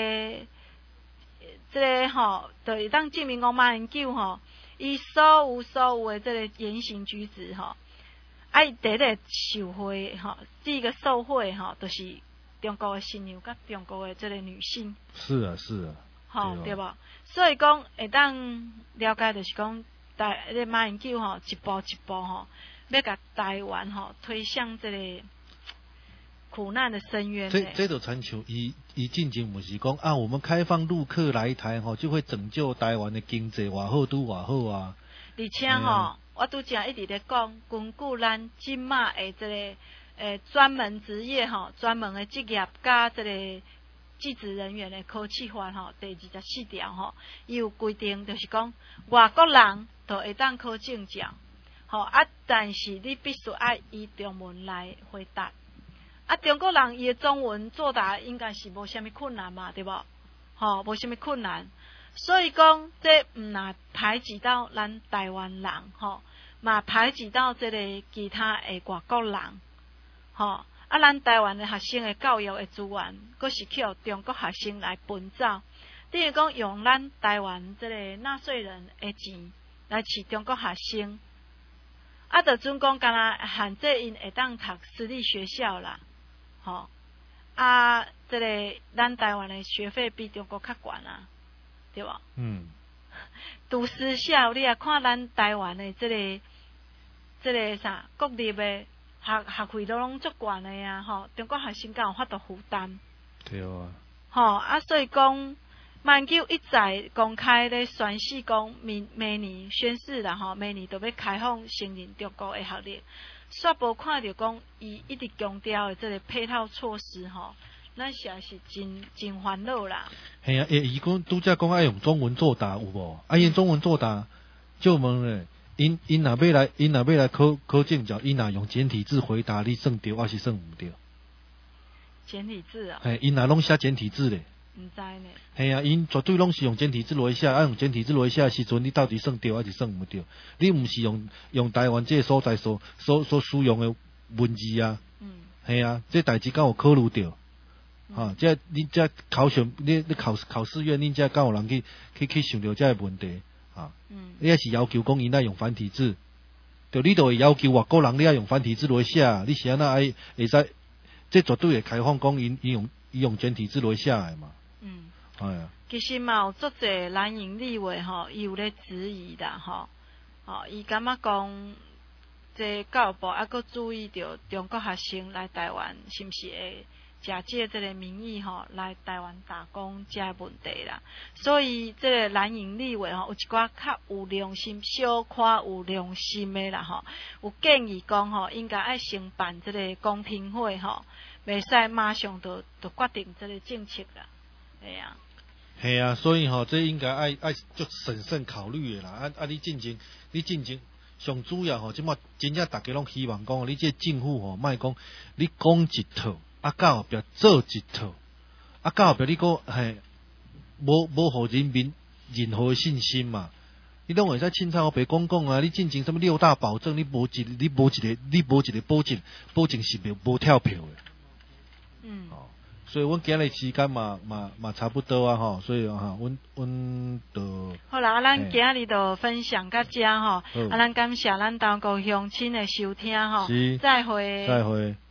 这个吼，就会当证明讲马英九吼，伊所有的这个言行举止吼。伊第一个受贿吼，第一个受贿吼，就是中国的新娘甲中国的这个女性。 是啊，是啊。 吼，对无？所以讲会当了解，就是讲马英九吼，一步一步吼，要甲台湾吼推向这个苦难的深渊。 这就亲像伊进前不是讲啊，我们开放陆客来台吼，就会拯救台湾的经济，偌好拄偌好啊。 而且吼。我拄则一直咧讲，根据咱即马的这个专门职业吼，专门的职业加这个技职人员的考试法吼，第24条吼，伊有规定，就是讲外国人都会当考证照，吼但是你必须爱以中文来回答。中国人伊的中文作答应该是无虾米困难嘛，对无？吼，无虾米困难。所以讲，这唔若排挤到咱台湾人吼，嘛排挤到这个其他的外国人吼。咱台湾的学生的教育的资源，佫是去予中国学生来分走，等于讲用咱台湾这个纳税人的钱来饲中国学生，就准讲干那限制因会当读私立学校啦，吼。这个咱台湾的学费比中国较悬啊。对吧？读私校，你也看咱台湾的这个啥国立的学费都拢足悬的呀，吼！中国学生敢有法度负担？ 对啊。所以讲，马英九一再公开咧宣示讲，明年宣誓啦，吼，明年就要开放承认中国的学历。煞无看到讲，伊一直强调的这个配套措施，吼。咱实在是真烦恼啦。 系啊，伊讲拄则讲爱用中文作答有无？用中文作答，就问咧，因若要来考证照，因若用简体字回答，你算对还是算唔对？ 简体字啊？ 因若拢写简体字咧？ 唔知呢。 系啊，因绝对拢是用简体字来写，用简体字来写的时阵，你到底算对还是算唔对？你唔是用台湾这个所在所使用的文字啊？系啊，这代志敢有考虑到？这你这考选你考试院，你这敢有人去想到这个问题啊？你也是要求讲因爱用繁体字，就你就会要求外国人你爱用繁体字来写，你是安那会使？这绝对会开放讲因用简体字来写的嘛？系啊。 其实嘛有足侪蓝营立委吼，伊有咧质疑的吼，伊感觉讲，这教育部还佫注意到中国学生来台湾是毋是会？假借这个名义吼来台湾打工，这个问题啦，所以这个蓝营立委吼有一寡较有良心、小可有良心的啦吼，有建议讲吼应该爱先办这个公听会吼，袂使马上就决定这个政策啦，对啊。 系啊，所以吼这应该爱就审慎考虑的啦。你进前上主要吼，即马真正大家拢希望讲，你这政府吼，莫讲你讲一套，啊到后壁做一套，啊到后壁你讲嘿，无互人民任何信心嘛。你拢会使凊彩我白讲啊！你进行什么6大保证，你无一个保证是无跳票的。嗯。哦，所以阮今日时间嘛差不多啊吼，所以哈，阮就好啦，咱今日就分享到这吼，咱感谢咱东高乡亲的收听吼，再会。